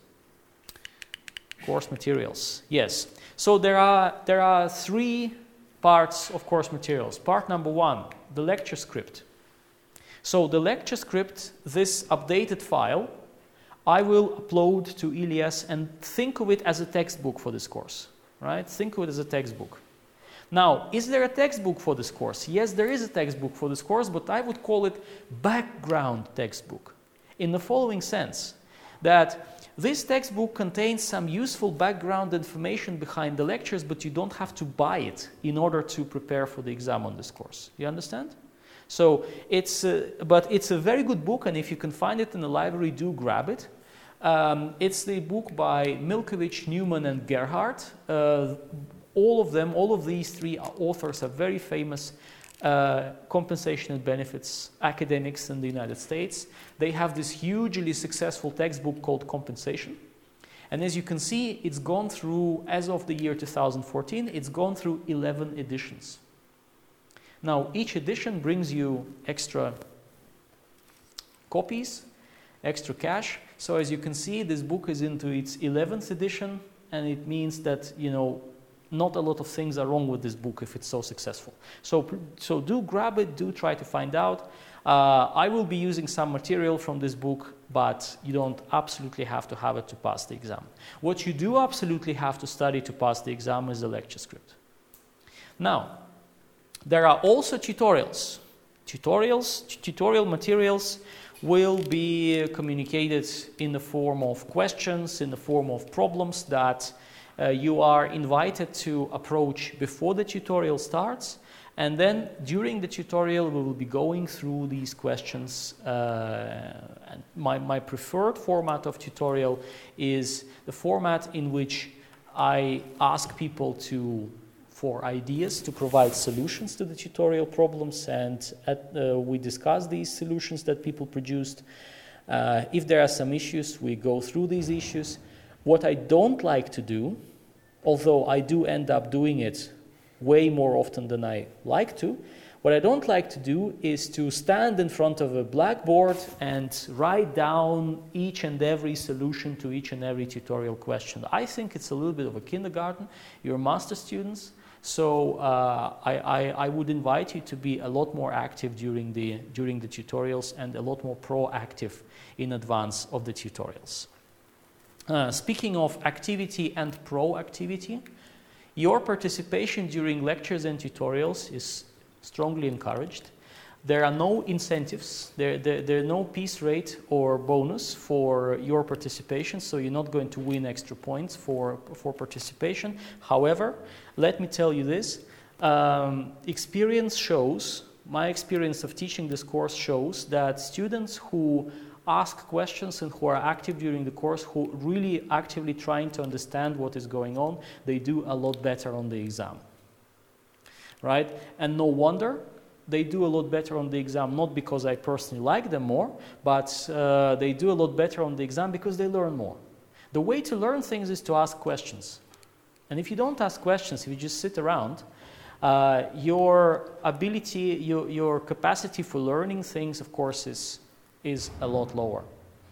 Course materials. Yes. So there are 3 parts of course materials. Part number 1, the lecture script. So the lecture script, this updated file, I will upload to Ilias and think of it as a textbook for this course, right? Think of it as a textbook. Now, is there a textbook for this course? Yes, there is a textbook for this course, but I would call it background textbook in the following sense, that this textbook contains some useful background information behind the lectures, but you don't have to buy it in order to prepare for the exam on this course. You understand? So but it's a very good book, and if you can find it in the library, do grab it. It's the book by Milkovich, Newman, and Gerhardt. All of these 3 authors are very famous compensation and benefits academics in the United States. They have this hugely successful textbook called Compensation. And as you can see, it's gone through, as of the year 2014, it's gone through 11 editions. Now, each edition brings you extra copies, extra cash. So as you can see, this book is into its 11th edition, and it means that, not a lot of things are wrong with this book if it's so successful. So do grab it, do try to find out. I will be using some material from this book, but you don't absolutely have to have it to pass the exam. What you do absolutely have to study to pass the exam is the lecture script. Now, there are also tutorials. Tutorial materials will be communicated in the form of questions, in the form of problems that you are invited to approach before the tutorial starts, and then during the tutorial we will be going through these questions. And my preferred format of tutorial is the format in which I ask people for ideas to provide solutions to the tutorial problems, and we discuss these solutions that people produced. If there are some issues, we go through these issues. What I don't like to do, although I do end up doing it way more often than I like to, what I don't like to do is to stand in front of a blackboard and write down each and every solution to each and every tutorial question. I think it's a little bit of a kindergarten. You're master students, so I would invite you to be a lot more active during the tutorials and a lot more proactive in advance of the tutorials. Speaking of activity and proactivity, your participation during lectures and tutorials is strongly encouraged. There are no incentives, there are no piece rate or bonus for your participation, so you're not going to win extra points for participation. However, let me tell you this, experience shows, my experience of teaching this course shows that students who ask questions and who are active during the course, who really actively trying to understand what is going on, they do a lot better on the exam, right? And no wonder they do a lot better on the exam, not because I personally like them more, but they do a lot better on the exam because they learn more. The way to learn things is to ask questions. And if you don't ask questions, if you just sit around, your ability, your capacity for learning things, of course, is a lot lower.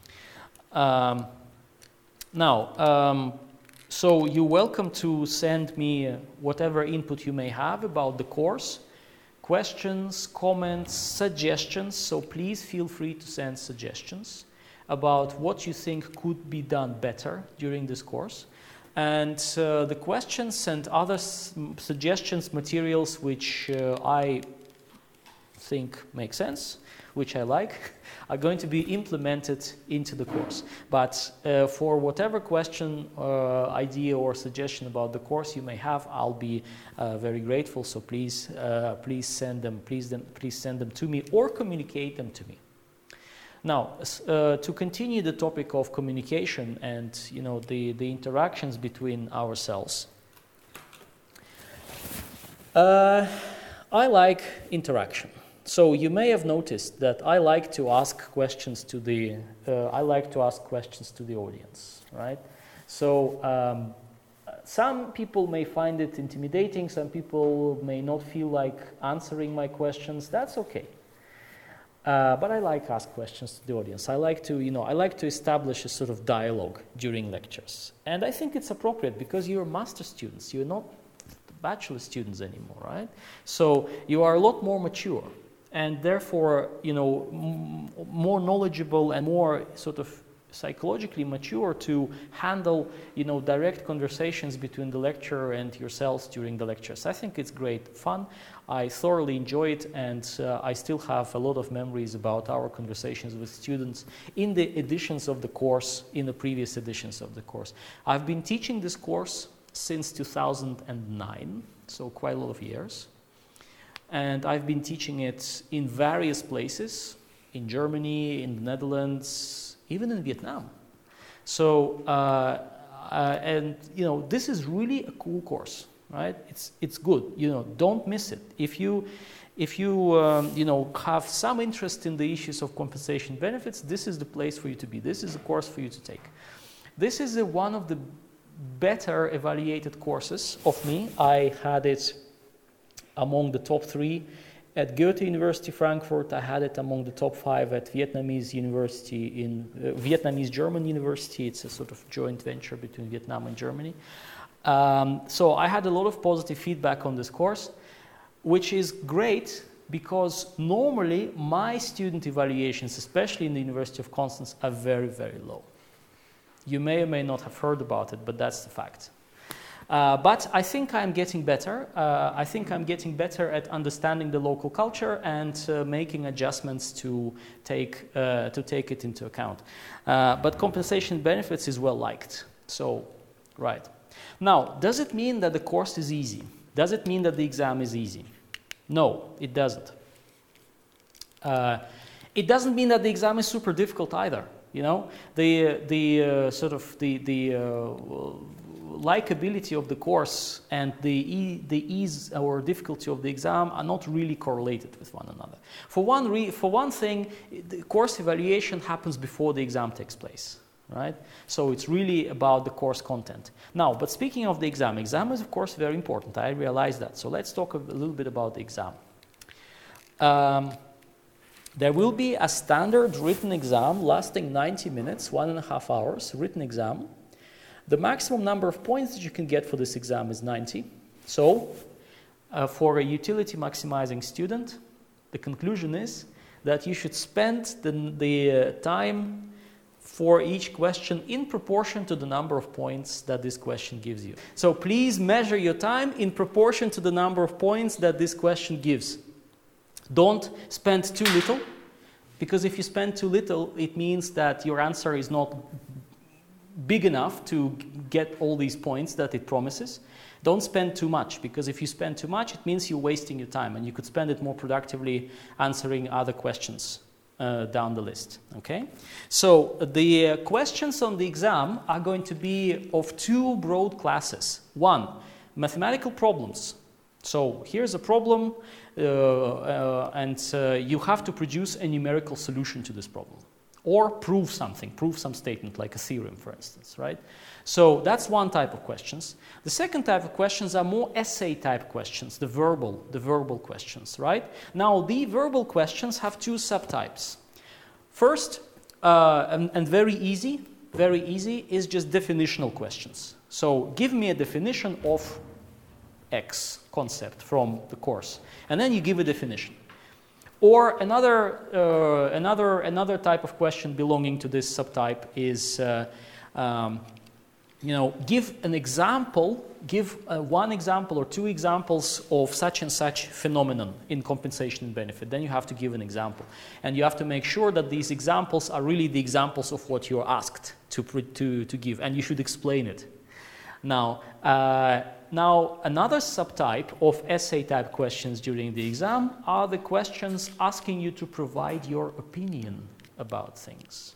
So you're welcome to send me whatever input you may have about the course, questions, comments, suggestions. So please feel free to send suggestions about what you think could be done better during this course. And the questions and other suggestions, materials which I think make sense, which I like, are going to be implemented into the course. But for whatever question, idea, or suggestion about the course you may have, I'll be very grateful. So please send them to me or communicate them to me. Now, to continue the topic of communication and the interactions between ourselves, I like interaction. So you may have noticed that I like to ask questions to the audience, right? So some people may find it intimidating. Some people may not feel like answering my questions. That's okay. But I like to ask questions to the audience. I like to establish a sort of dialogue during lectures, and I think it's appropriate because you're master students. You're not bachelor students anymore, right? So you are a lot more mature, and therefore, more knowledgeable and more sort of psychologically mature to handle, direct conversations between the lecturer and yourselves during the lectures. I think it's great fun. I thoroughly enjoy it, and I still have a lot of memories about our conversations with students in the editions of the course, in the previous editions of the course. I've been teaching this course since 2009, so quite a lot of years. And I've been teaching it in various places, in Germany, in the Netherlands, even in Vietnam. So, this is really a cool course, right? It's good. Don't miss it. If you have some interest in the issues of compensation benefits, this is the place for you to be. This is a course for you to take. This is one of the better evaluated courses of me. I had it among the top 3 at Goethe University Frankfurt. I had it among the top 5 at Vietnamese German University. It's a sort of joint venture between Vietnam and Germany. So I had a lot of positive feedback on this course, which is great because normally my student evaluations, especially in the University of Constance, are very, very low. You may or may not have heard about it, but that's the fact. But I think I'm getting better. I think I'm getting better at understanding the local culture and making adjustments to take it into account. But compensation benefits is well liked. So, right. Now, does it mean that the course is easy? Does it mean that the exam is easy? No, it doesn't. It doesn't mean that the exam is super difficult either. The likability of the course and the ease or difficulty of the exam are not really correlated with one another. For one thing, the course evaluation happens before the exam takes place, right? So it's really about the course content. Now, but speaking of the exam is of course very important. I realize that. So let's talk a little bit about the exam. There will be a standard written exam lasting 90 minutes, 1.5 hours, written exam. The maximum number of points that you can get for this exam is 90. So, for a utility maximizing student, the conclusion is that you should spend the time for each question in proportion to the number of points that this question gives you. So please measure your time in proportion to the number of points that this question gives. Don't spend too little, because if you spend too little, it means that your answer is not big enough to get all these points that it promises. Don't spend too much, because if you spend too much, it means you're wasting your time, and you could spend it more productively answering other questions down the list. Okay? So the questions on the exam are going to be of 2 broad classes. 1, mathematical problems. So here's a problem, and you have to produce a numerical solution to this problem. Or prove something, prove some statement, like a theorem, for instance, right? So that's one type of questions. The second type of questions are more essay-type questions, the verbal questions, right? Now, the verbal questions have 2 subtypes. First, and very easy, is just definitional questions. So give me a definition of X concept from the course, and then you give a definition. Or another type of question belonging to this subtype is give an example, give one example or two examples of such and such phenomenon in compensation and benefit. Then you have to give an example. And you have to make sure that these examples are really the examples of what you're asked to give, and you should explain it. Now, another subtype of essay-type questions during the exam are the questions asking you to provide your opinion about things.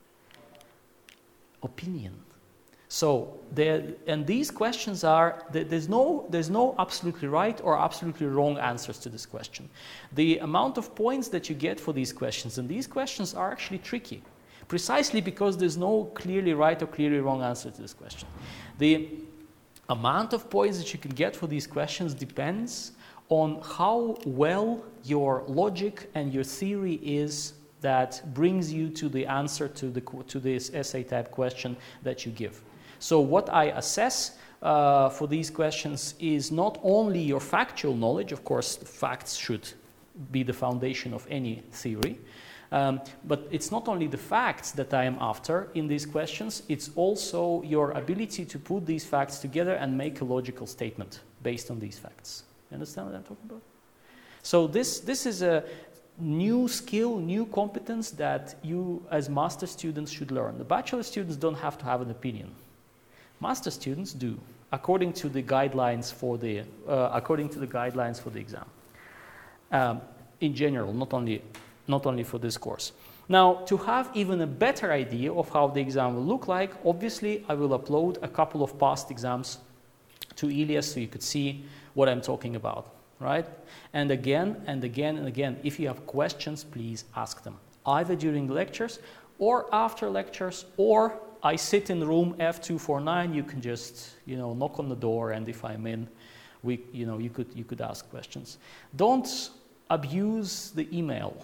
Opinion. So, these questions are, there's no absolutely right or absolutely wrong answers to this question. The amount of points that you get for these questions, and these questions are actually tricky, precisely because there's no clearly right or clearly wrong answer to this question. The amount of points that you can get for these questions depends on how well your logic and your theory is that brings you to the answer to this essay-type question that you give. So what I assess for these questions is not only your factual knowledge, of course, the facts should be the foundation of any theory, but it's not only the facts that I am after in these questions, it's also your ability to put these facts together and make a logical statement based on these facts. You understand what I'm talking about? So this is a new skill, new competence that you as master students should learn. The bachelor students don't have to have an opinion. Master students do, according to the guidelines for the exam. In general, not only for this course. Now, to have even a better idea of how the exam will look like, obviously I will upload a couple of past exams to Ilias so you could see what I'm talking about, right? And again and again and again, if you have questions, please ask them, either during lectures or after lectures, or I sit in room F249, you can just, knock on the door, and if I'm in, you could ask questions. Don't abuse the email.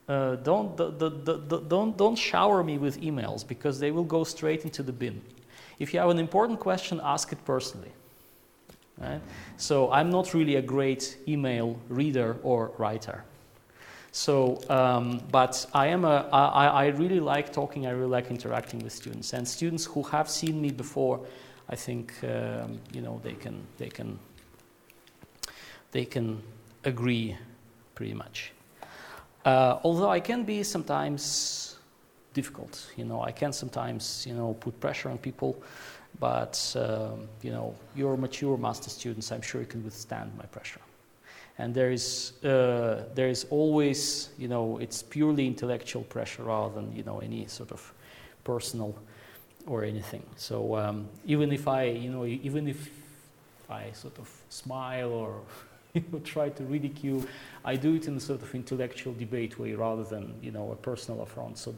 Don't shower me with emails, because they will go straight into the bin. If you have an important question, ask it personally. Right? So I'm not really a great email reader or writer. So, but I really like talking. I really like interacting with students, and students who have seen me before, I think they can agree pretty much. Although I can be sometimes difficult, I can sometimes put pressure on people, but you're mature master students. I'm sure you can withstand my pressure. And there is always, it's purely intellectual pressure rather than, any sort of personal or anything. So even if I sort of smile or try to ridicule, I do it in a sort of intellectual debate way rather than, a personal affront. So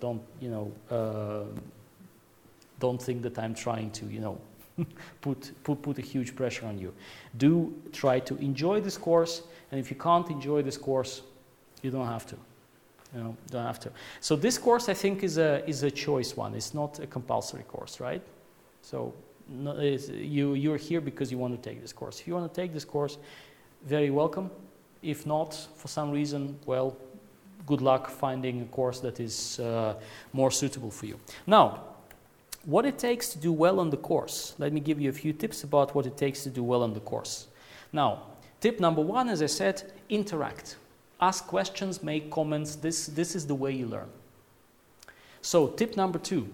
don't think that I'm trying to, put a huge pressure on you. Do try to enjoy this course, and if you can't enjoy this course, you don't have to. Don't have to. So this course, I think, is a choice one. It's not a compulsory course, right? So you're here because you want to take this course. If you want to take this course, very welcome. If not, for some reason, well, good luck finding a course that is more suitable for you. Now, what it takes to do well on the course. Let me give you a few tips about what it takes to do well on the course. Now, tip number one, as I said, interact. Ask questions, make comments. This is the way you learn. So, tip number two.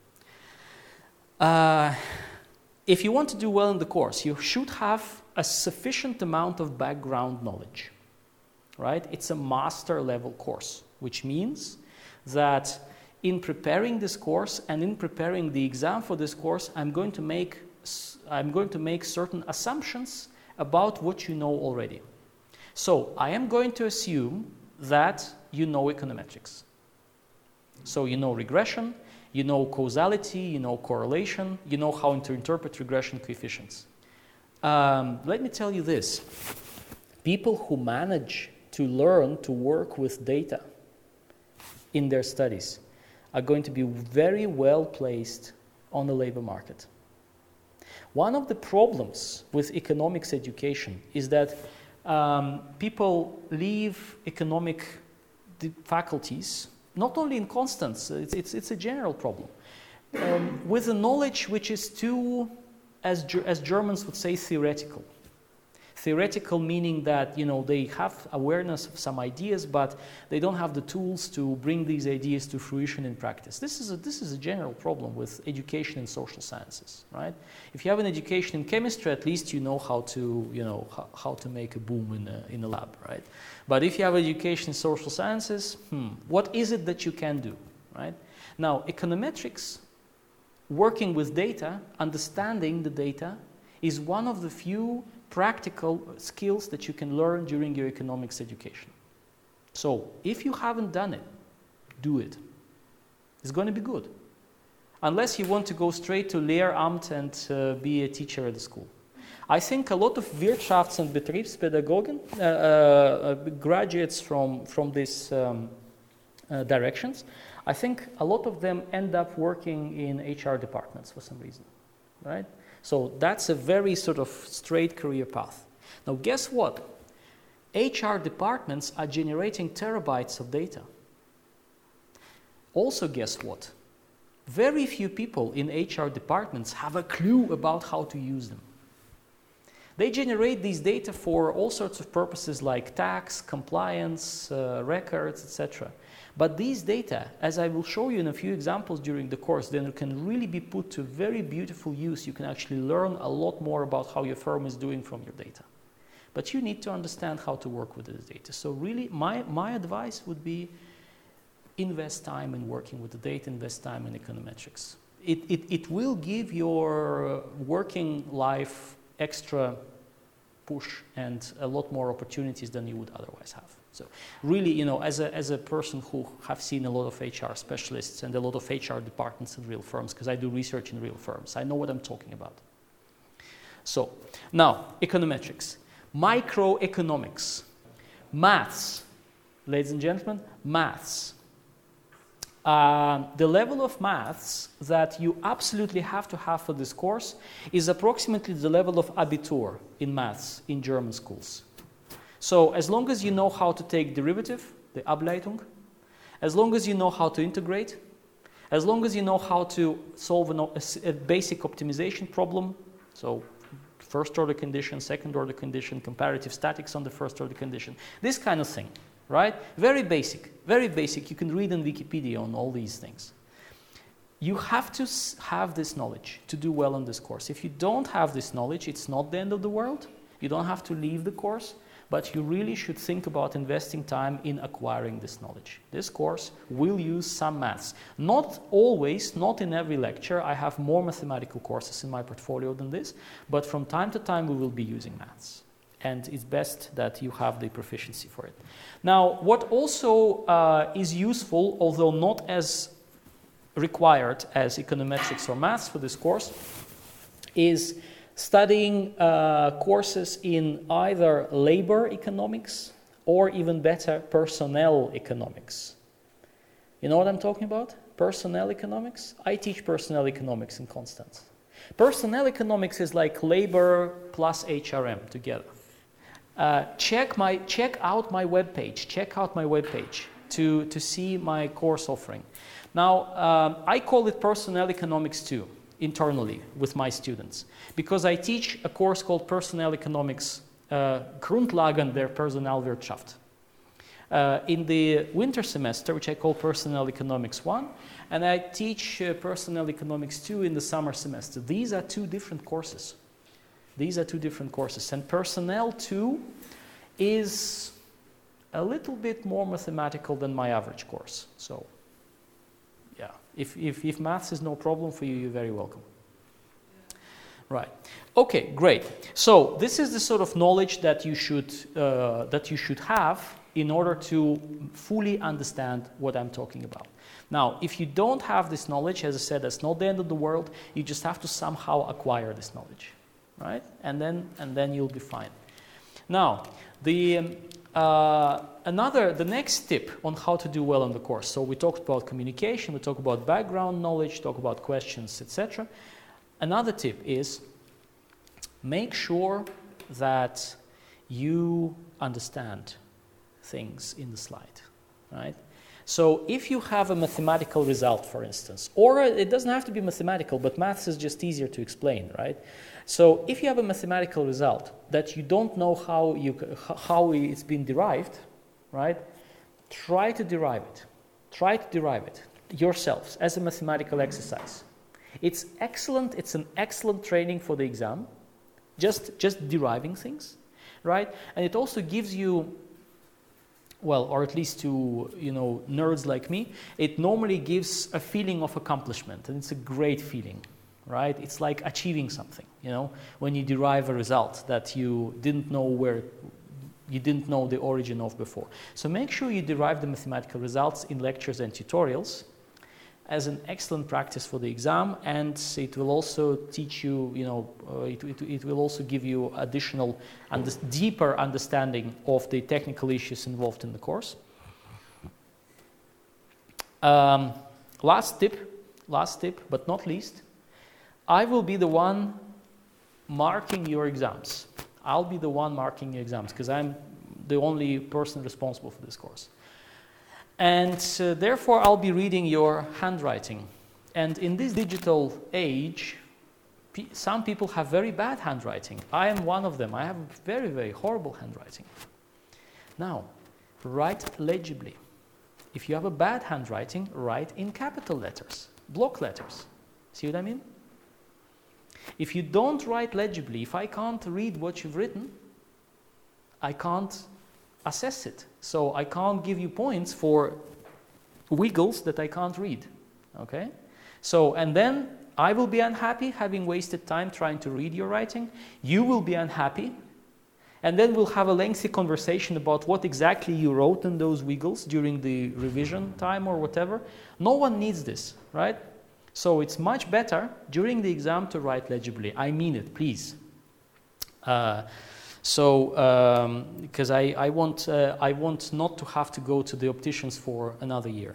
If you want to do well in the course, you should have a sufficient amount of background knowledge, right? It's a master level course, which means that in preparing this course and in preparing the exam for this course, I'm going to make certain assumptions about what you know already. So I am going to assume that you know econometrics. So you know regression, you know causality, you know correlation, you know how to interpret regression coefficients. Let me tell you this. People who manage to learn to work with data in their studies are going to be very well placed on the labor market. One of the problems with economics education is that people leave economic faculties, not only in Constance, it's a general problem. with a knowledge which is too, as Germans would say, theoretical. Theoretical meaning that, they have awareness of some ideas, but they don't have the tools to bring these ideas to fruition in practice. This is a general problem with education in social sciences, right? If you have an education in chemistry, at least you know how to, how to make a boom in a lab, right? But if you have education in social sciences, what is it that you can do, right? Now, econometrics, working with data, understanding the data, is one of the few practical skills that you can learn during your economics education. So, if you haven't done it, do it. It's going to be good. Unless you want to go straight to Lehramt and be a teacher at the school. I think a lot of Wirtschafts- and Betriebspädagogen, graduates from these directions, I think a lot of them end up working in HR departments for some reason, right? So that's a very sort of straight career path. Now guess what? HR departments are generating terabytes of data. Also guess what? Very few people in HR departments have a clue about how to use them. They generate these data for all sorts of purposes like tax, compliance, records, etc. But these data, as I will show you in a few examples during the course, then can really be put to very beautiful use. You can actually learn a lot more about how your firm is doing from your data. But you need to understand how to work with this data. So really, my advice would be invest time in working with the data, invest time in econometrics. It will give your working life extra push and a lot more opportunities than you would otherwise have. So really, as a person who have seen a lot of HR specialists and a lot of HR departments in real firms, because I do research in real firms, I know what I'm talking about. So now, econometrics, microeconomics, maths, ladies and gentlemen, maths. The level of maths that you absolutely have to have for this course is approximately the level of Abitur in maths in German schools. So as long as you know how to take derivative, the Ableitung, as long as you know how to integrate, as long as you know how to solve a basic optimization problem, so first order condition, second order condition, comparative statics on the first order condition, this kind of thing, right? Very basic, very basic. You can read on Wikipedia on all these things. You have to have this knowledge to do well on this course. If you don't have this knowledge, it's not the end of the world. You don't have to leave the course. But you really should think about investing time in acquiring this knowledge. This course will use some maths. Not always, not in every lecture. I have more mathematical courses in my portfolio than this, but from time to time we will be using maths. And it's best that you have the proficiency for it. Now, what also is useful, although not as required as econometrics or maths for this course, is studying courses in either labor economics or even better, personnel economics. You know what I'm talking about? Personnel economics? I teach personnel economics in Konstanz. Personnel economics is like labor plus HRM together. Check out my webpage to see my course offering. Now, I call it personnel economics too, internally with my students, because I teach a course called Personnel Economics, Grundlagen der Personalwirtschaft. In the winter semester, which I call Personnel Economics 1, and I teach Personnel Economics 2 in the summer semester. These are two different courses. And Personnel 2 is a little bit more mathematical than my average course. So, yeah, if maths is no problem for you, you're very welcome. Right. Okay, great. So this is the sort of knowledge that you should have in order to fully understand what I'm talking about. Now, if you don't have this knowledge, as I said, that's not the end of the world. You just have to somehow acquire this knowledge, right? And then you'll be fine. Now, the next tip on how to do well on the course. So we talked about communication, we talked about background knowledge, talk about questions, etc. Another tip is make sure that you understand things in the slide, right? So if you have a mathematical result, for instance, or it doesn't have to be mathematical, but maths is just easier to explain, right? So if you have a mathematical result that you don't know how it's been derived, right? Try to derive it. Try to derive it yourselves as a mathematical exercise. It's excellent. It's an excellent training for the exam. Just deriving things, right? And it also gives you, well, or at least to nerds like me, it normally gives a feeling of accomplishment, and it's a great feeling, right? It's like achieving something, when you derive a result that you didn't know the origin of before. So make sure you derive the mathematical results in lectures and tutorials as an excellent practice for the exam, and it will also teach you, it will also give you additional and deeper understanding of the technical issues involved in the course. Last tip, but not least, I will be the one marking your exams. I'll be the one marking your exams because I'm the only person responsible for this course. And therefore, I'll be reading your handwriting. And in this digital age, some people have very bad handwriting. I am one of them. I have very, very horrible handwriting. Now, write legibly. If you have a bad handwriting, write in capital letters, block letters. See what I mean? If you don't write legibly, if I can't read what you've written, I can't assess it. So I can't give you points for wiggles that I can't read. Okay? So, and then I will be unhappy having wasted time trying to read your writing. You will be unhappy. And then we'll have a lengthy conversation about what exactly you wrote in those wiggles during the revision time or whatever. No one needs this, right? So it's much better during the exam to write legibly. I mean it, please. Because I want not to have to go to the opticians for another year.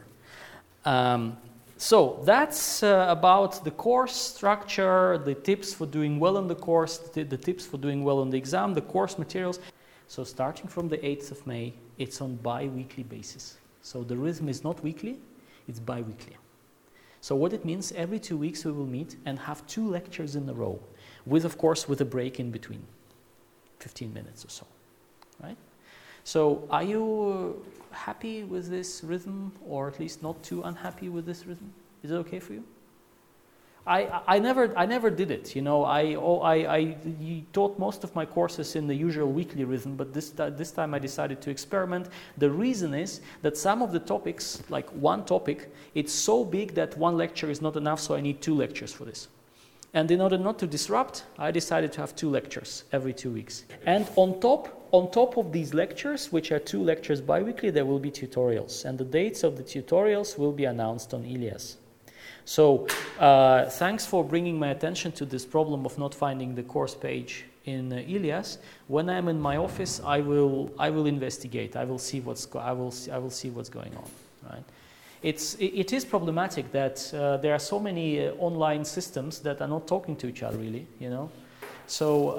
So that's about the course structure, the tips for doing well in the course, the tips for doing well in the exam, the course materials. So starting from the 8th of May, it's on bi-weekly basis. So the rhythm is not weekly, it's bi-weekly. So what it means, every 2 weeks we will meet and have 2 lectures in a row, of course, with a break in between. 15 minutes or so, right? So are you happy with this rhythm, or at least not too unhappy with this rhythm? Is it okay for you? I never did it, I taught most of my courses in the usual weekly rhythm, but this time I decided to experiment. The reason is that some of the topics, like one topic, it's so big that one lecture is not enough, so I need 2 lectures for this. And in order not to disrupt, I decided to have 2 lectures every 2 weeks. And on top of these lectures, which are 2 lectures bi-weekly, there will be tutorials. And the dates of the tutorials will be announced on Ilias. So thanks for bringing my attention to this problem of not finding the course page in Ilias. When I'm in my office, I will investigate. I will see what's going on. Right? It is problematic that there are so many online systems that are not talking to each other really, So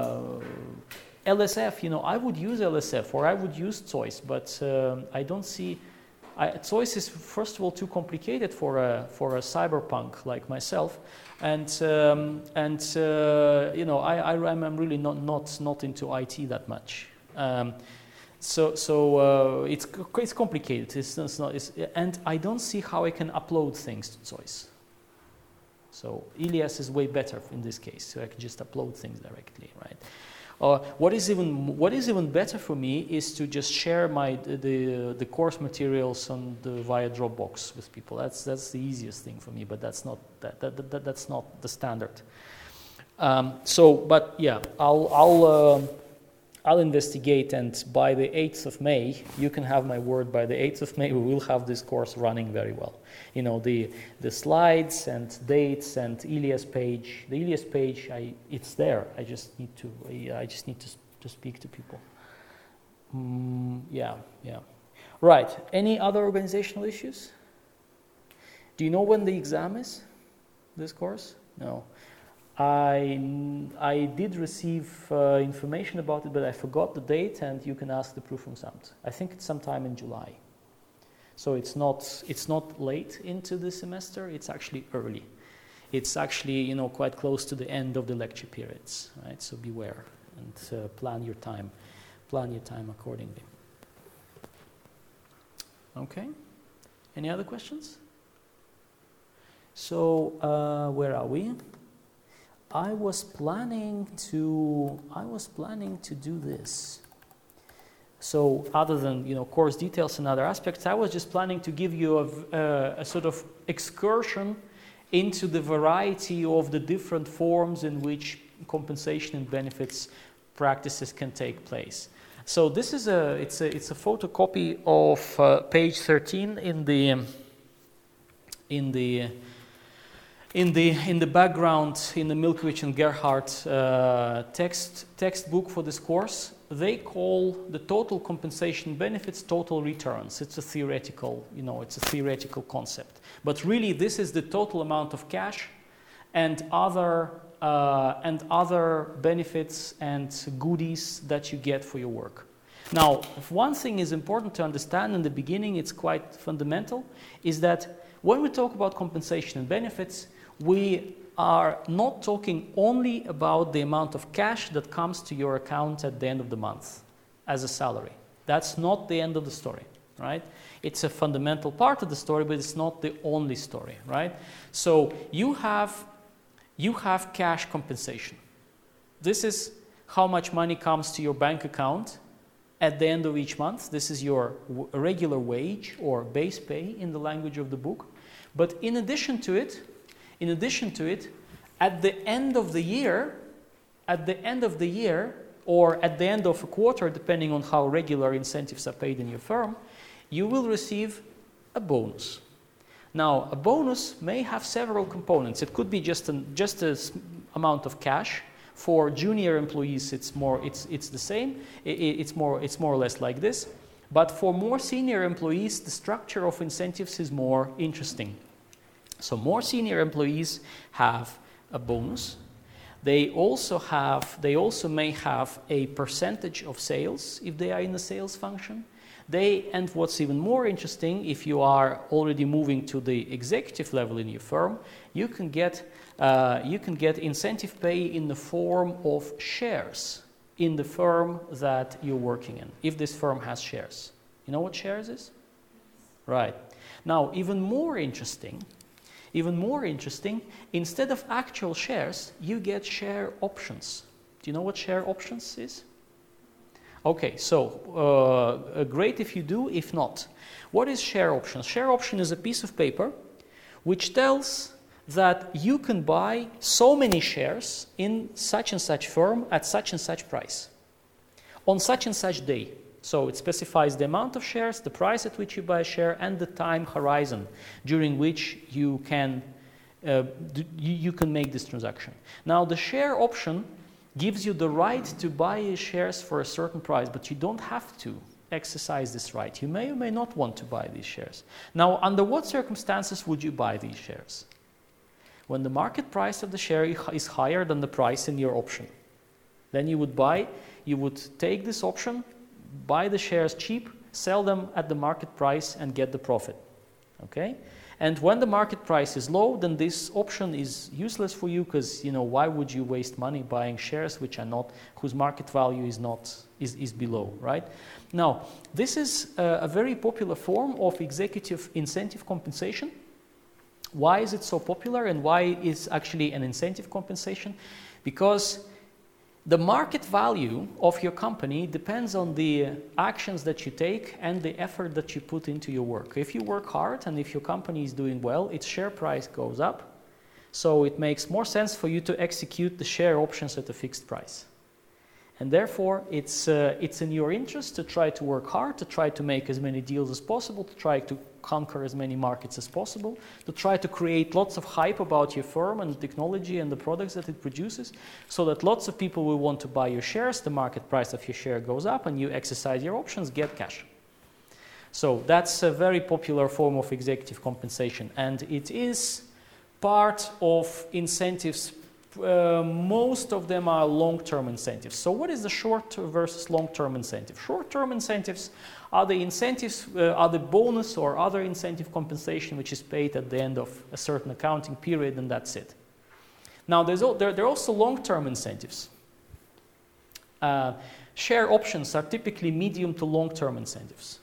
LSF, I would use LSF or I would use Zeus, but I don't see. Zeus is first of all too complicated for a cyberpunk like myself, and I'm really not into IT that much. So it's complicated. And I don't see how I can upload things to Zeus. So Ilias is way better in this case. So I can just upload things directly, right? What is even better for me is to just share the course materials via Dropbox with people. That's the easiest thing for me, but that's not the standard. But yeah, I'll investigate, and by the 8th of May, you can have my word, by the 8th of May, we will have this course running very well. The slides and dates and Ilias page. The Ilias page, it's there. I just need to speak to people. Yeah. Right. Any other organizational issues? Do you know when the exam is? This course? No. I did receive information about it, but I forgot the date, and you can ask the Prüfungsamt. I think it's sometime in July. So it's not late into the semester, it's actually early. It's actually, quite close to the end of the lecture periods, right? So beware and plan your time accordingly. Okay. Any other questions? So where are we? I was planning to do this. So other than course details and other aspects, I was just planning to give you a sort of excursion into the variety of the different forms in which compensation and benefits practices can take place. So this is it's a photocopy of page 13 in the background in the Milkovich and Gerhardt textbook for this course. They call the total compensation benefits total returns. It's a theoretical, it's a theoretical concept. But really, this is the total amount of cash and other benefits and goodies that you get for your work. Now, if one thing is important to understand in the beginning, it's quite fundamental, is that when we talk about compensation and benefits, we are not talking only about the amount of cash that comes to your account at the end of the month as a salary. That's not the end of the story, right? It's a fundamental part of the story, but it's not the only story, right? So you have cash compensation. This is how much money comes to your bank account at the end of each month. This is your regular wage or base pay in the language of the book. But in addition to it, at the end of the year, or at the end of a quarter, depending on how regular incentives are paid in your firm, you will receive a bonus. Now, a bonus may have several components. It could be just an amount of cash. For junior employees, it's the same. It's more or less like this. But for more senior employees, the structure of incentives is more interesting. So more senior employees have a bonus. They also may have a percentage of sales if they are in the sales function. And what's even more interesting, if you are already moving to the executive level in your firm, you can get incentive pay in the form of shares in the firm that you're working in, if this firm has shares. You know what shares is? Right. Now, even more interesting, instead of actual shares, you get share options. Do you know what share options is? Okay, so great if you do, if not. What is share options? Share option is a piece of paper which tells that you can buy so many shares in such and such firm at such and such price on such and such day. So it specifies the amount of shares, the price at which you buy a share, and the time horizon during which you can make this transaction. Now, the share option gives you the right to buy shares for a certain price, but you don't have to exercise this right. You may or may not want to buy these shares. Now, under what circumstances would you buy these shares? When the market price of the share is higher than the price in your option. Then you would take this option, buy the shares cheap, sell them at the market price and get the profit. Okay? And when the market price is low, then this option is useless for you because, why would you waste money buying shares whose market value is below, right? Now, this is a very popular form of executive incentive compensation. Why is it so popular and why is actually an incentive compensation? Because the market value of your company depends on the actions that you take and the effort that you put into your work. If you work hard and if your company is doing well, its share price goes up. So it makes more sense for you to execute the share options at a fixed price. And therefore, it's in your interest to try to work hard, to try to make as many deals as possible, to try to conquer as many markets as possible, to try to create lots of hype about your firm and the technology and the products that it produces, so that lots of people will want to buy your shares, the market price of your share goes up, and you exercise your options, get cash. So that's a very popular form of executive compensation, and it is part of incentives. Most of them are long-term incentives. So what is the short versus long-term incentive? Short-term incentives are the incentives, are the bonus or other incentive compensation which is paid at the end of a certain accounting period, and that's it. Now, there are also long-term incentives. Share options are typically medium to long-term incentives.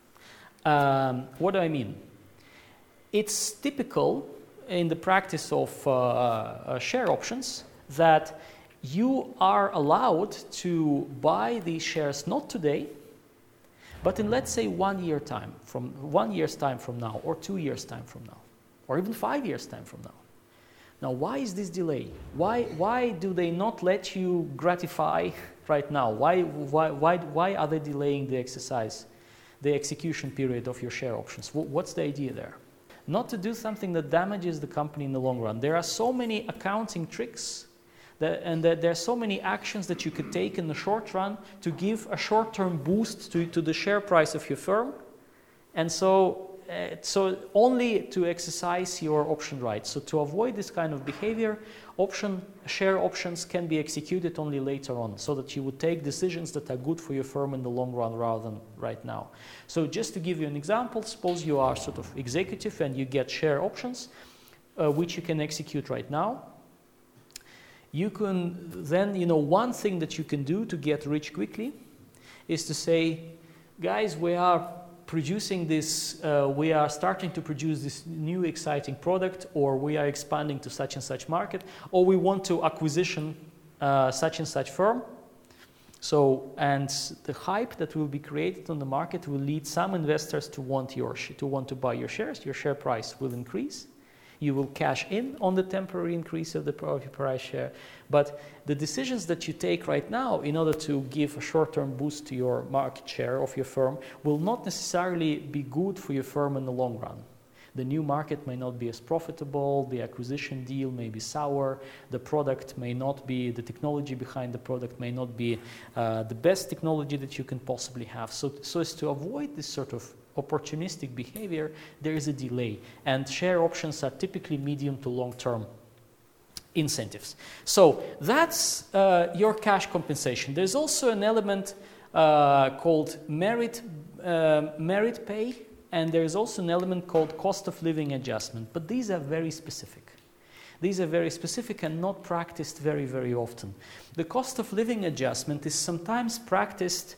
What do I mean? It's typical in the practice of share options that you are allowed to buy these shares not today, but in, let's say, 1 year's time from now, or 2 years' time from now, or even 5 years' time from now. Now, why is this delay? Why do they not let you gratify right now? Why are they delaying the exercise, the execution period of your share options? What's the idea there? Not to do something that damages the company in the long run. There are so many accounting tricks there are so many actions that you could take in the short run to give a short-term boost to the share price of your firm. And so only to exercise your option rights. So to avoid this kind of behavior, share options can be executed only later on, so that you would take decisions that are good for your firm in the long run rather than right now. So just to give you an example, suppose you are sort of executive and you get share options, which you can execute right now. You can then, one thing that you can do to get rich quickly is to say, guys, we are producing this, we are starting to produce this new exciting product, or we are expanding to such and such market, or we want to acquisition such and such firm. So, and the hype that will be created on the market will lead some investors to want to buy your shares. Your share price will increase. You will cash in on the temporary increase of the price share. But the decisions that you take right now in order to give a short-term boost to your market share of your firm will not necessarily be good for your firm in the long run. The new market may not be as profitable, the acquisition deal may be sour, the product may not be, the technology behind the product may not be the best technology that you can possibly have. So as to avoid this sort of opportunistic behavior, there is a delay, and share options are typically medium to long-term incentives. So that's your cash compensation. There's also an element called merit pay, and there's also an element called cost of living adjustment, but these are very specific. These are very specific and not practiced very, very often. The cost of living adjustment is sometimes practiced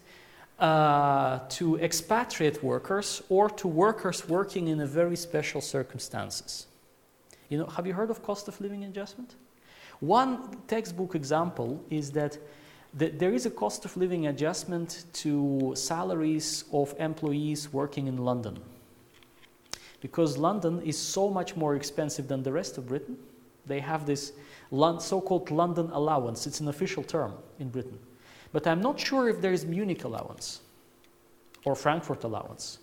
to expatriate workers or to workers working in a very special circumstances. Have you heard of cost of living adjustment? One textbook example is that there is a cost of living adjustment to salaries of employees working in London. Because London is so much more expensive than the rest of Britain, they have this so-called London allowance. It's an official term in Britain. But I'm not sure if there is Munich allowance or Frankfurt allowance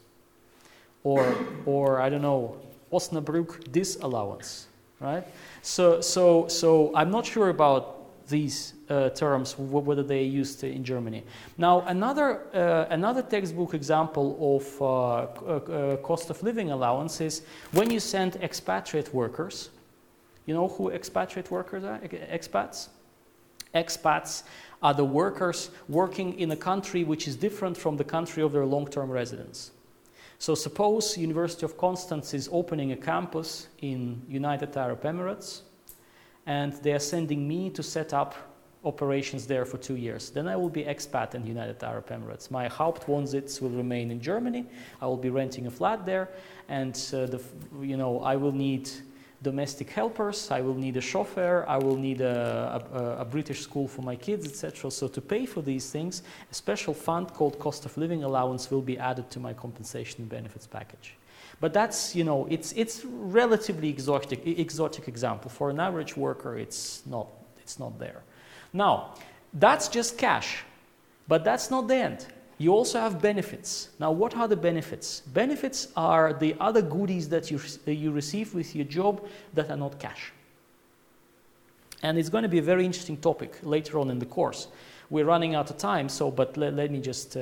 or I don't know, Osnabrück disallowance, right? So I'm not sure about these terms, whether they are used in Germany. Now, another textbook example of cost of living allowance is when you send expatriate workers. You know who expatriate workers are? Expats? Expats are the workers working in a country which is different from the country of their long-term residence. So suppose University of Constance is opening a campus in United Arab Emirates, and they are sending me to set up operations there for 2 years. Then I will be expat in United Arab Emirates. My Hauptwohnsitz will remain in Germany. I will be renting a flat there, and I will need domestic helpers, I will need a chauffeur, I will need a British school for my kids, etc. So to pay for these things, a special fund called cost of living allowance will be added to my compensation and benefits package. But that's, it's relatively exotic example. For an average worker, it's not there. Now, that's just cash, but that's not the end. You also have benefits. Now, what are the benefits? Benefits are the other goodies that you receive with your job that are not cash. And it's going to be a very interesting topic later on in the course. We're running out of time, but let me just,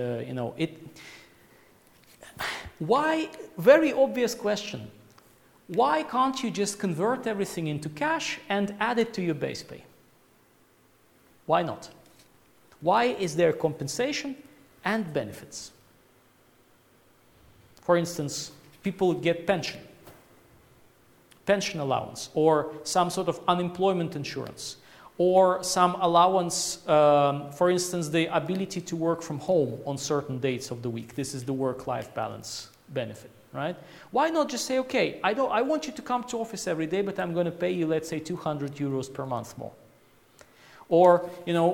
Why? Very obvious question. Why can't you just convert everything into cash and add it to your base pay? Why not? Why is there compensation and benefits? For instance, people get pension allowance, or some sort of unemployment insurance, or some allowance, for instance, the ability to work from home on certain dates of the week. This is the work-life balance benefit, right? Why not just say, okay, I want you to come to office every day, but I'm going to pay you, let's say, 200 euros per month more. Or,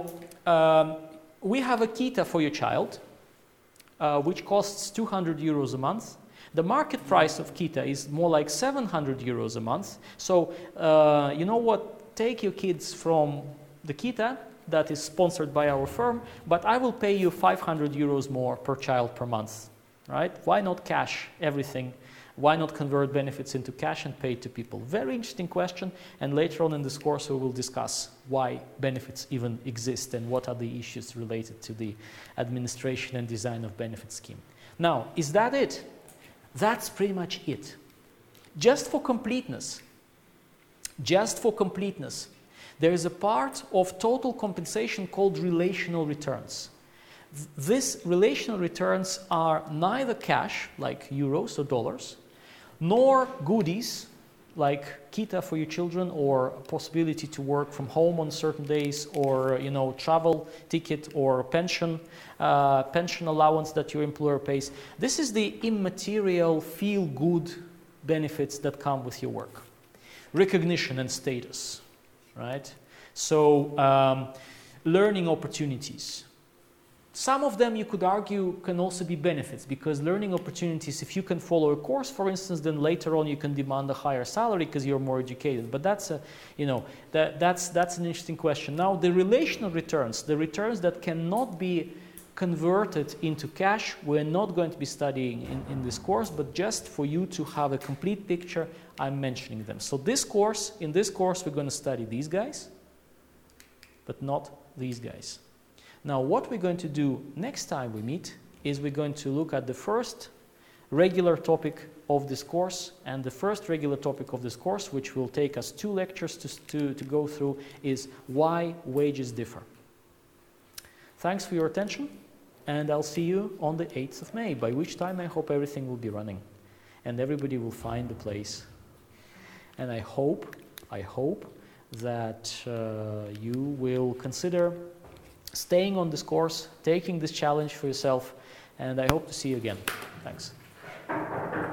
we have a Kita for your child, which costs 200 euros a month. The market price of Kita is more like 700 euros a month. So, you know what? Take your kids from the Kita that is sponsored by our firm, but I will pay you 500 euros more per child per month, right? Why not cash everything? Why not convert benefits into cash and pay to people? Very interesting question, and later on in this course we will discuss why benefits even exist and what are the issues related to the administration and design of benefit scheme. Now, is that it? That's pretty much it. Just for completeness, there is a part of total compensation called relational returns. These relational returns are neither cash, like euros or dollars, nor goodies, like Kita for your children, or possibility to work from home on certain days, or travel ticket, or pension allowance that your employer pays. This is the immaterial, feel-good benefits that come with your work. Recognition and status, right? So learning opportunities. Some of them, you could argue, can also be benefits, because learning opportunities, if you can follow a course, for instance, then later on you can demand a higher salary because you're more educated. But that's that's an interesting question. Now, the relational returns, the returns that cannot be converted into cash, we're not going to be studying in this course, but just for you to have a complete picture, I'm mentioning them. So in this course, we're going to study these guys, but not these guys. Now, what we're going to do next time we meet is we're going to look at the first regular topic of this course, and the first regular topic of this course, which will take us 2 lectures to go through, is why wages differ. Thanks for your attention, and I'll see you on the 8th of May, by which time I hope everything will be running and everybody will find the place. And I hope that you will consider staying on this course, taking this challenge for yourself, and I hope to see you again. Thanks.